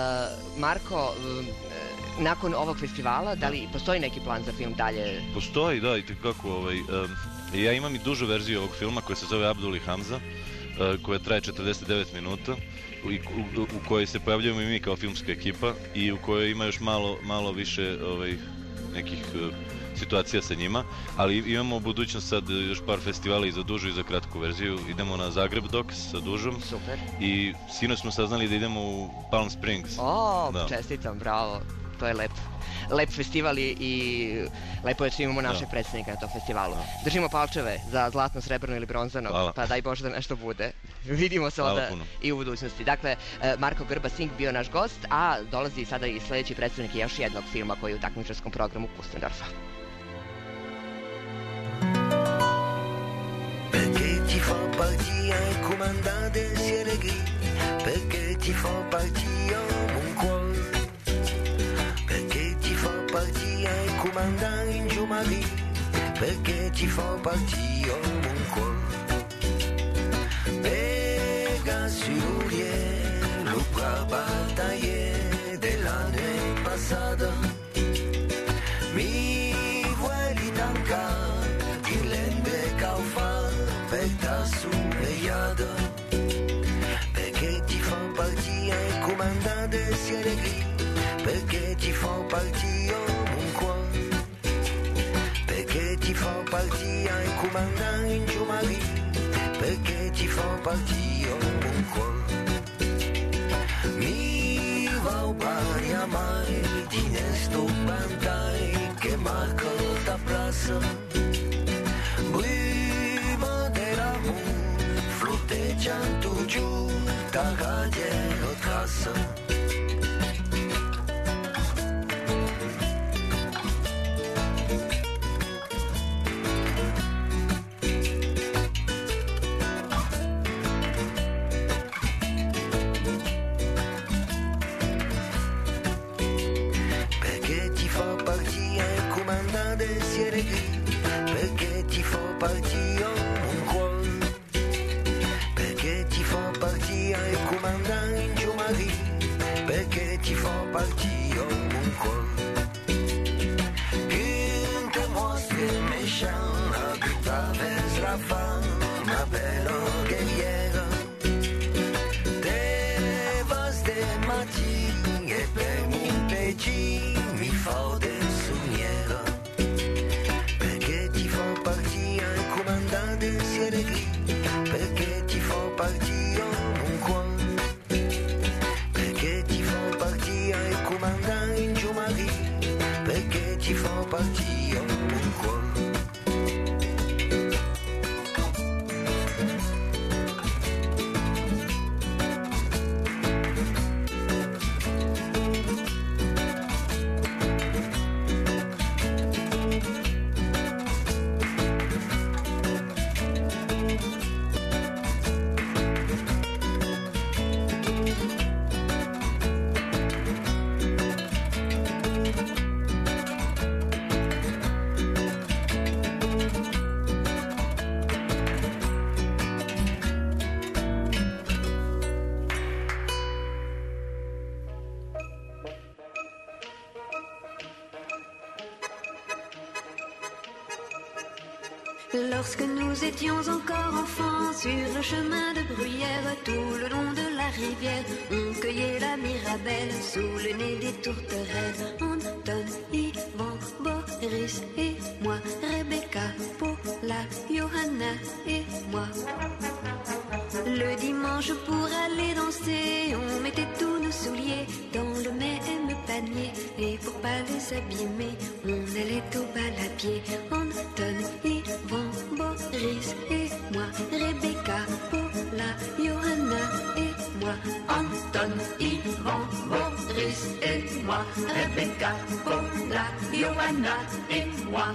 Marko, um, nakon ovog festivala, da li postoji neki plan za film dalje? Postoji, da, i tekako. Ovaj, um, ja imam i dužu verziju ovog filma koja se zove Abdul i Hamza, uh, koja traje četrdeset devet minuta, u, u, u kojoj se pojavljujemo i mi kao filmska ekipa i u kojoj ima još malo, malo više ovaj, nekih uh, situacija sa njima, ali imamo u budućnost sad još par festivala i za dužu i za kratku verziju. Idemo na Zagreb Docs sa dužom. Super. I sinoć smo saznali da idemo u Palm Springs. O, da. Čestitam, bravo. To je lep, lep festival i, i lepo je što imamo našeg da. predstavnika na tom festivalu. Da. Držimo palčeve za zlatno, srebrno ili bronzano, Hvala. pa daj Bože da nešto bude. Vidimo se onda i u budućnosti. Dakle, Marko Grba-Sing bio naš gost, a dolazi sada i sljedeći predstavnik još jednog filma koji je u takmičarskom programu Kustendorfa. Perché ti fa partire il comandante Sieleghi, perché ti fa partire un cuore, perché ti fa partire il comandante in Giumari, perché ti fa partire un cuore. Pegasurie, lucra battaglie dell'anno passato, mi vuoi tancare in lente caufa per ta sumeiata, perché ti fa partire il comandante Sieleghi, perché ti fa partire un cuore, perché ti fa partire il comandante in Giumari, perché ti fa partire un cuore. Mi va bene a mai di nesto bandai che marca ta plaza, facciam tu giù da gadiero cassa. Perché ti fa partire il comandante Siereghi, perché ti fa partire un cuore, perché ti fa partire il comandante in Giumari, perché ti fa partire un cuore. Une te mostre méchant, habitave la femme, ma belle guerrière. Te vas de matine e per mon petit mi fa de somiera. Perché ti fa partire il comandante Siereghi, perché ti fa partire un cuore, perché ti fa partire il comandante in Giumari, perché ti fa partire un cuore. Lorsque nous étions encore enfants, sur le chemin de Bruyère, tout le long de la rivière, on cueillait la mirabelle sous le nez des tourterelles. Anton, Yvan, Boris et moi, Rebecca, Paula, Johanna et moi. Le dimanche pour aller danser, on mettait tous nos souliers dans le même panier. Et pour pas les abîmer, on allait au bal à pied. Anton, Yvan, Boris et moi, Rebecca, Paula, Johanna et moi. Anton, Yvan, Boris et moi, Rebecca, Paula, Johanna et moi.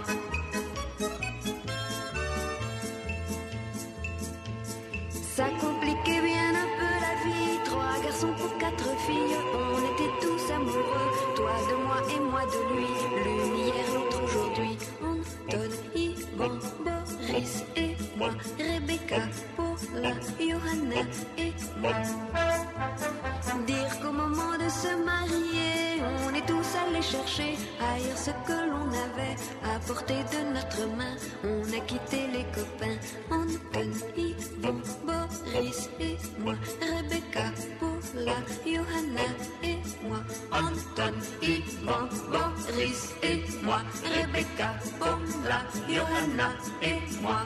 Ça compliquait bien un peu la vie, trois garçons pour quatre filles, on était tous amoureux, toi de moi et moi de lui, l'une hier, l'autre aujourd'hui. Anton, Yvan, Boris et moi, Rebecca, Paula, Johanna et moi. Dire qu'au moment de se marier, on est tous allés chercher ailleurs ce que l'on avait à portée de notre main. On a quitté les copains, Anton, Yvan, Boris et moi, Rebecca, Paula, Johanna et moi. Anton, Yvan, Boris et moi, Rebecca, Paula, Johanna et moi.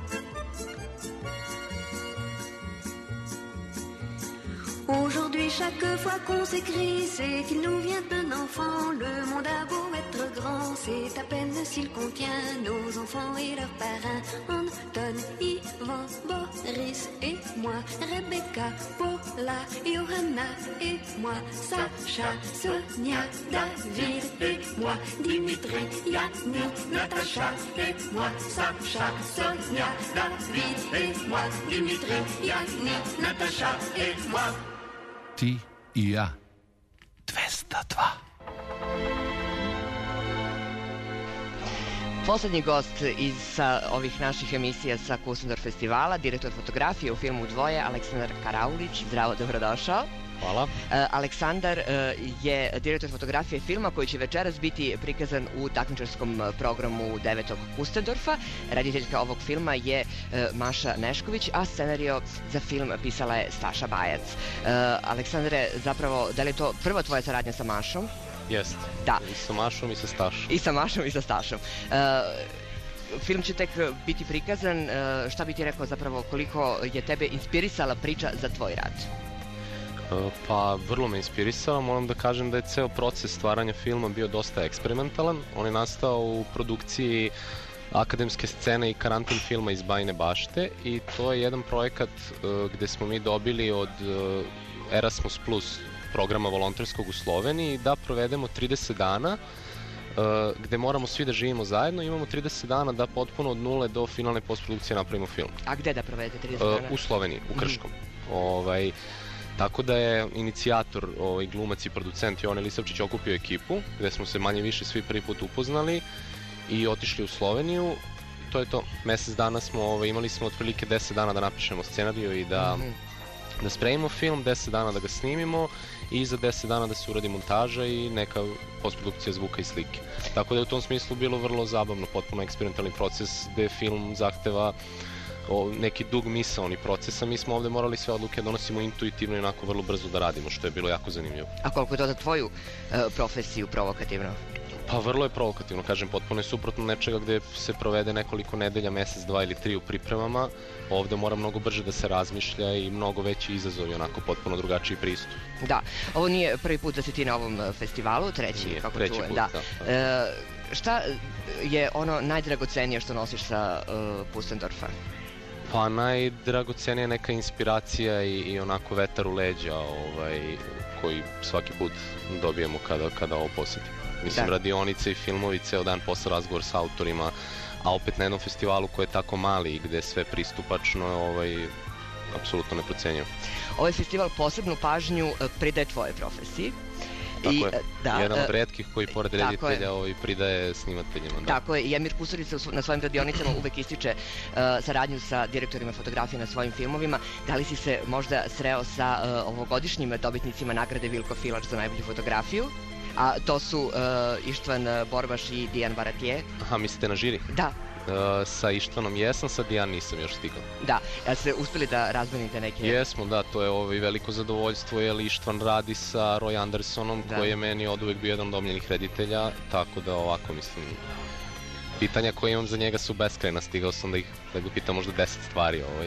Aujourd'hui, chaque fois qu'on s'écrit, c'est qu'il nous vient d'un enfant. Le monde a beau être grand, c'est à peine s'il contient nos enfants et leurs parrains. Anton, Yvan, Boris et moi, Rebecca, Paula, Johanna et moi, Sacha, Sonia, David et moi, Dimitri, Yannick, Natacha et moi, Sacha, Sonia, David et moi, Dimitri, Yannick, Natacha et moi. Ti i ja. dvesta dva. Poslednji gost iz sa ovih naših emisija sa Kusendorf festivala, direktor fotografije u filmu Dvoje, Aleksandar Karaulić. Zdravo, dobrodošao. Hvala. Aleksandar je direktor fotografije filma koji će večeras biti prikazan u takmičarskom programu devetog Kustendorfa. Rediteljka ovog filma je Maša Nešković, a scenario za film pisala je Staša Bajac. Aleksandre, zapravo, da li je to prva tvoja saradnja sa Mašom? Jest. Da. I sa Mašom i sa Stašom. I sa Mašom i sa Stašom. Film će tek biti prikazan. Šta bi ti rekao zapravo koliko je tebe inspirisala priča za tvoj rad? Pa, vrlo me inspirisao. Moram da kažem da je ceo proces stvaranja filma bio dosta eksperimentalan. On je nastao u produkciji akademske scene i karantin filma iz Bajine Bašte i to je jedan projekat uh, gde smo mi dobili od uh, Erasmus Plus programa volonterskog u Sloveniji da provedemo trideset dana uh, gde moramo svi da živimo zajedno i imamo trideset dana da potpuno od nule do finalne postprodukcije napravimo film. A gde da provedete trideset dana? Uh, u Sloveniji, u Krškom. Mm-hmm. Ovaj, tako da je inicijator, ovaj, glumac i producent Jovan Lisavčić okupio ekipu gde smo se manje više svi prvi put upoznali i otišli u Sloveniju. To je to. Mesec dana smo, ovaj, imali smo otprilike deset dana da napišemo scenariju i da, mm-hmm. da spremimo film, deset dana da ga snimimo i za deset dana da se uradi montaža i neka postprodukcija zvuka i slike. Tako da je u tom smislu bilo vrlo zabavno, potpuno eksperimentalni proces gde film zahteva o, neki dug misaoni proces, a mi smo ovde morali sve odluke donosimo intuitivno i onako vrlo brzo da radimo, što je bilo jako zanimljivo. A koliko je to za tvoju uh, profesiju provokativno? Pa vrlo je provokativno, kažem, potpuno je suprotno nečega gde se provede nekoliko nedelja, mesec, dva ili tri u pripremama. Ovde mora mnogo brže da se razmišlja i mnogo veći izazov i onako potpuno drugačiji pristup. Da, ovo nije prvi put da si ti na ovom festivalu, treći, nije, kako treći čujem. Put, da. da. E, šta je ono najdragocenije što nosiš sa uh, Pustendorfa? Pa najdragocenija je neka inspiracija i, i onako vetar u leđa ovaj, koji svaki put dobijemo kada, kada ovo posjetimo. Mislim, da. Radionice i filmovi, ceo dan posle razgovor sa autorima, a opet na jednom festivalu koji je tako mali i gde je sve pristupačno, ovaj, apsolutno ne procenjujem. Ovaj festival posebnu pažnju pridaje tvoje profesiji. Tako I, je, da, jedan od retkih koji pored reditelja ovaj, pridaje snimateljima. Da. Tako je, i Emir Kusurica na svojim radionicama uvek ističe uh, saradnju sa direktorima fotografije na svojim filmovima. Da li si se možda sreo sa uh, ovogodišnjim dobitnicima nagrade Vilko Filač za najbolju fotografiju? A to su uh, Ištvan Borbaš i Dijan Baratije. Aha, mislite na žiri? Da. Uh, sa Ištvanom jesam, sa Dijan nisam još stigao. Da, ja ste uspeli da razmenite neke... Jesmo, da, to je ovaj veliko zadovoljstvo, jer Ištvan radi sa Roy Andersonom, da. Koji je meni od uvek bio jedan od omiljenih reditelja, tako da ovako, mislim, pitanja koje imam za njega su beskrajna, stigao sam da ih, da ga pitam možda deset stvari, ovaj.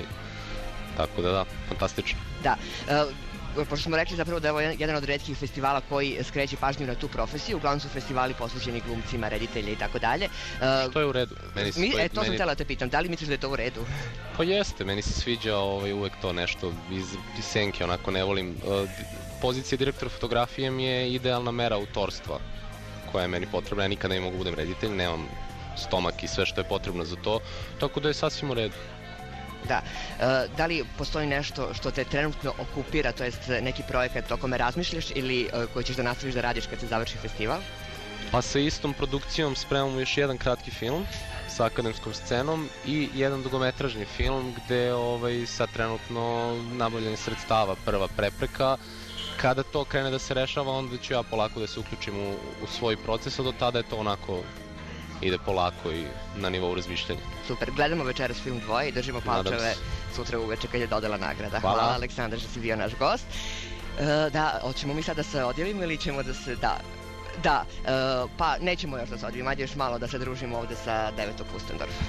Tako da, da, fantastično. Da, uh, pošto smo rekli zapravo da je ovo jedan od retkih festivala koji skreće pažnju na tu profesiju, uglavnom su festivali posvećeni glumcima, reditelja i tako dalje. Što je u redu? Meni se Mi, stoji, e, to meni... sam htjela da te pitam, da li misliš da je to u redu? Pa jeste, meni se sviđa ovaj, uvek to nešto iz senke, onako ne volim. Pozicija direktora fotografije mi je idealna mera autorstva koja je meni potrebna, ja nikada ne mogu budem reditelj, nemam stomak i sve što je potrebno za to, tako da je sasvim u redu. Da. E, da li postoji nešto što te trenutno okupira, to jest neki projekat o kome razmišljaš ili e, koji ćeš da nastaviš da radiš kad se završi festival? Pa sa istom produkcijom spremamo još jedan kratki film sa akademskom scenom i jedan dugometražni film gde ovaj, sad trenutno nabavljanje sredstava prva prepreka. Kada to krene da se rešava, onda ću ja polako da se uključim u, u svoj proces, a do tada je to onako ide polako i na nivou razmišljanja. Super, gledamo večeras film Dvoje i držimo palčeve sutra uveče kad je dodala nagrada. Hvala, Hvala Aleksandar što si bio naš gost. E, da, hoćemo mi sad da se odjavimo ili ćemo da se, da, da, e, pa nećemo još da se odjavimo, ajde još malo da se družimo ovde sa devetog Pustendorfa.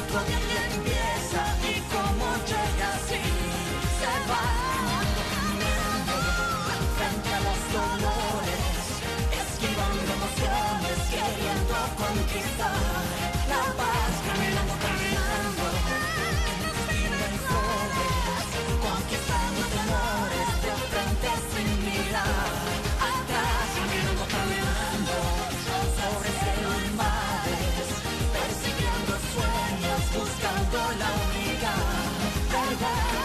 otro día que empieza y como llega así se va. Caminando frente a los dolores, esquivando emociones, queriendo conquistar la paz. Caminando, caminando, conquistando temores de frente sin mirar atrás. Caminando, caminando sobre cielos y mares, persiguiendo sueños, buscando la única verdad.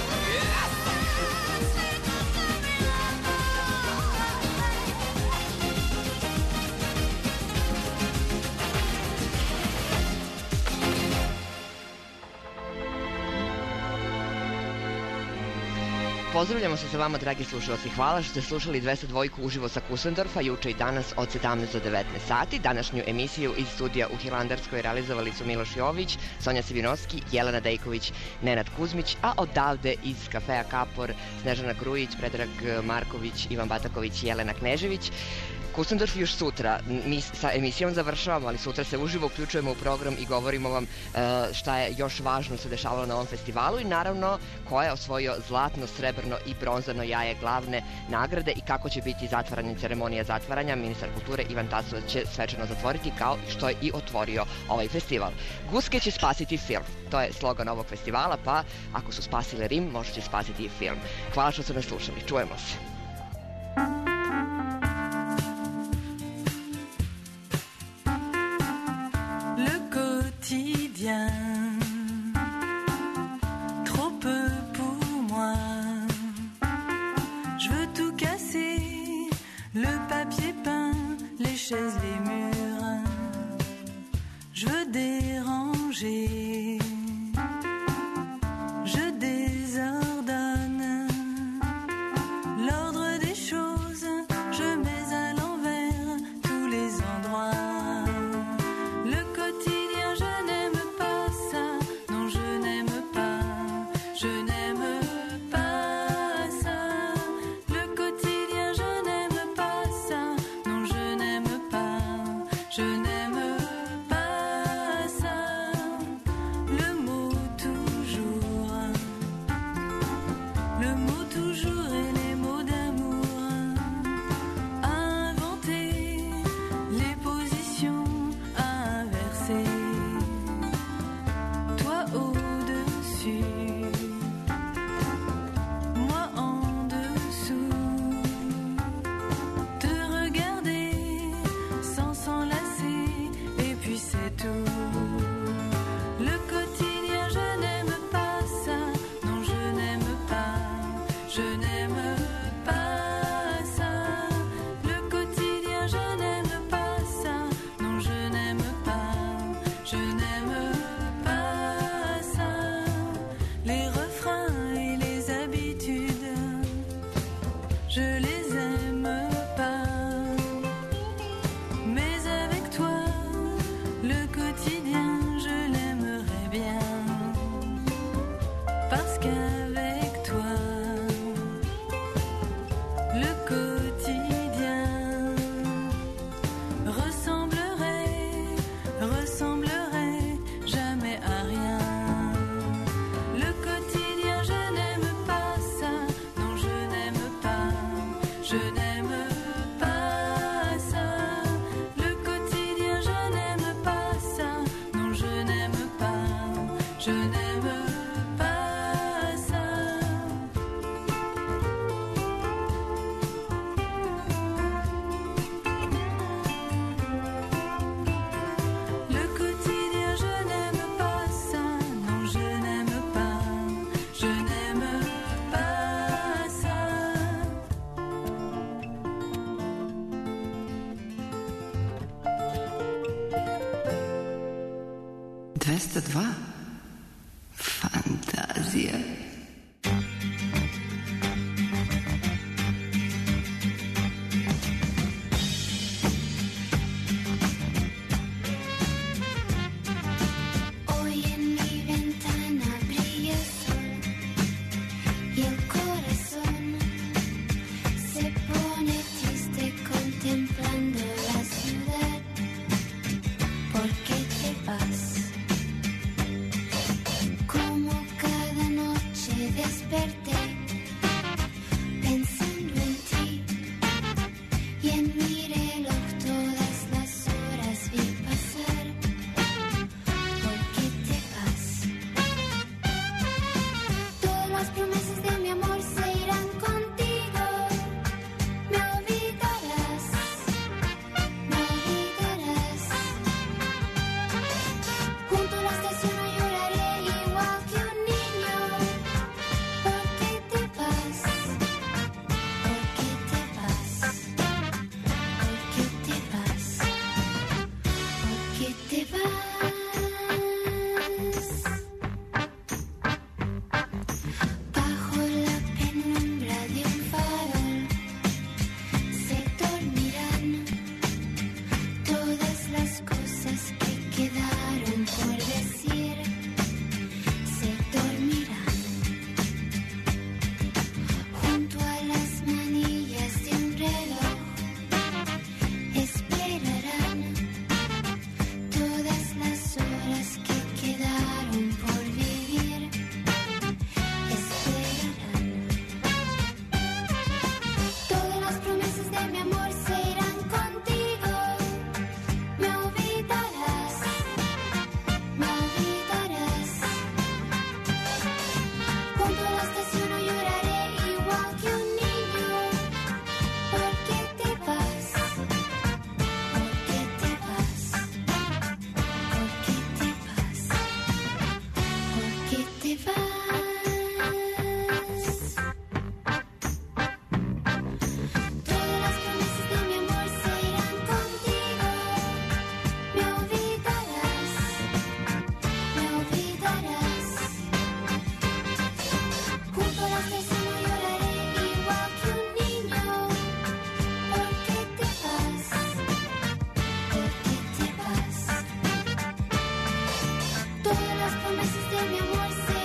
Pozdravljamo se sa vama, dragi slušalci. Hvala što ste slušali dvesta dva uživo sa Kusendorfa juče i danas od sedamnaest do devetnaest sati. Današnju emisiju iz studija u Hilandarskoj realizovali su Miloš Jović, Sonja Sivinovski, Jelena Dejković, Nenad Kuzmić, a odavde iz Kafeja Kapor Snežana Grujić, Predrag Marković, Ivan Bataković i Jelena Knežević. Kusendorf još sutra. Mi sa emisijom završavamo, ali sutra se uživo uključujemo u program i govorimo vam šta je još važno se dešavalo na ovom festivalu i naravno ko je osvojio zlatno, srebrno i bronzano jaje glavne nagrade i kako će biti zatvaranje ceremonija zatvaranja. Ministar kulture Ivan Tasovac će svečano zatvoriti kao što je i otvorio ovaj festival. Guske će spasiti film. To je slogan ovog festivala, pa ako su spasili Rim, možda će spasiti i film. Hvala što ste nas slušali. Čujemo se. Trop peu pour moi. Je veux tout casser, le papier peint, les chaises, les murs. Je veux déranger, je désordonne l'ordre des choses, je mets à l'envers tous les endroits. Le quotidien, je n'aime pas ça, non je n'aime pas, je n'aime pas ça. Le quotidien, je n'aime pas ça, non je n'aime pas, je n'aime pas ça. Le mot toujours, le mot toujours et les mots d'amour. Inventer les positions inversées. Toi au-dessus, moi en dessous. Te regarder sans s'enlacer, et puis c'est tout. Le quotidien, je n'aime pas ça, non je n'aime pas, je n'aime pas ça. Le quotidien, je n'aime pas ça, non je n'aime pas, je n'aime pas ça. Les refrains et les habitudes, je les aime pas. Mais avec toi, le quotidien, je l'aimerais bien. Parce qu'avec toi, le quotidien ressemblerait, ressemblerait jamais à rien. Le quotidien, je n'aime pas ça, non je n'aime pas, je n'aime pas ça. Le quotidien, je n'aime pas ça, non je n'aime pas, je n'aime pas ça. Le quotidien, je n'aime pas ça, non je n'aime pas, je n'aime pas ça. двести два. Фантазия. Hoy en mi ventana brilla el sol y el corazón se pone triste contemplando la ciudad. ¿Por qué te vas? promesas de mi amor se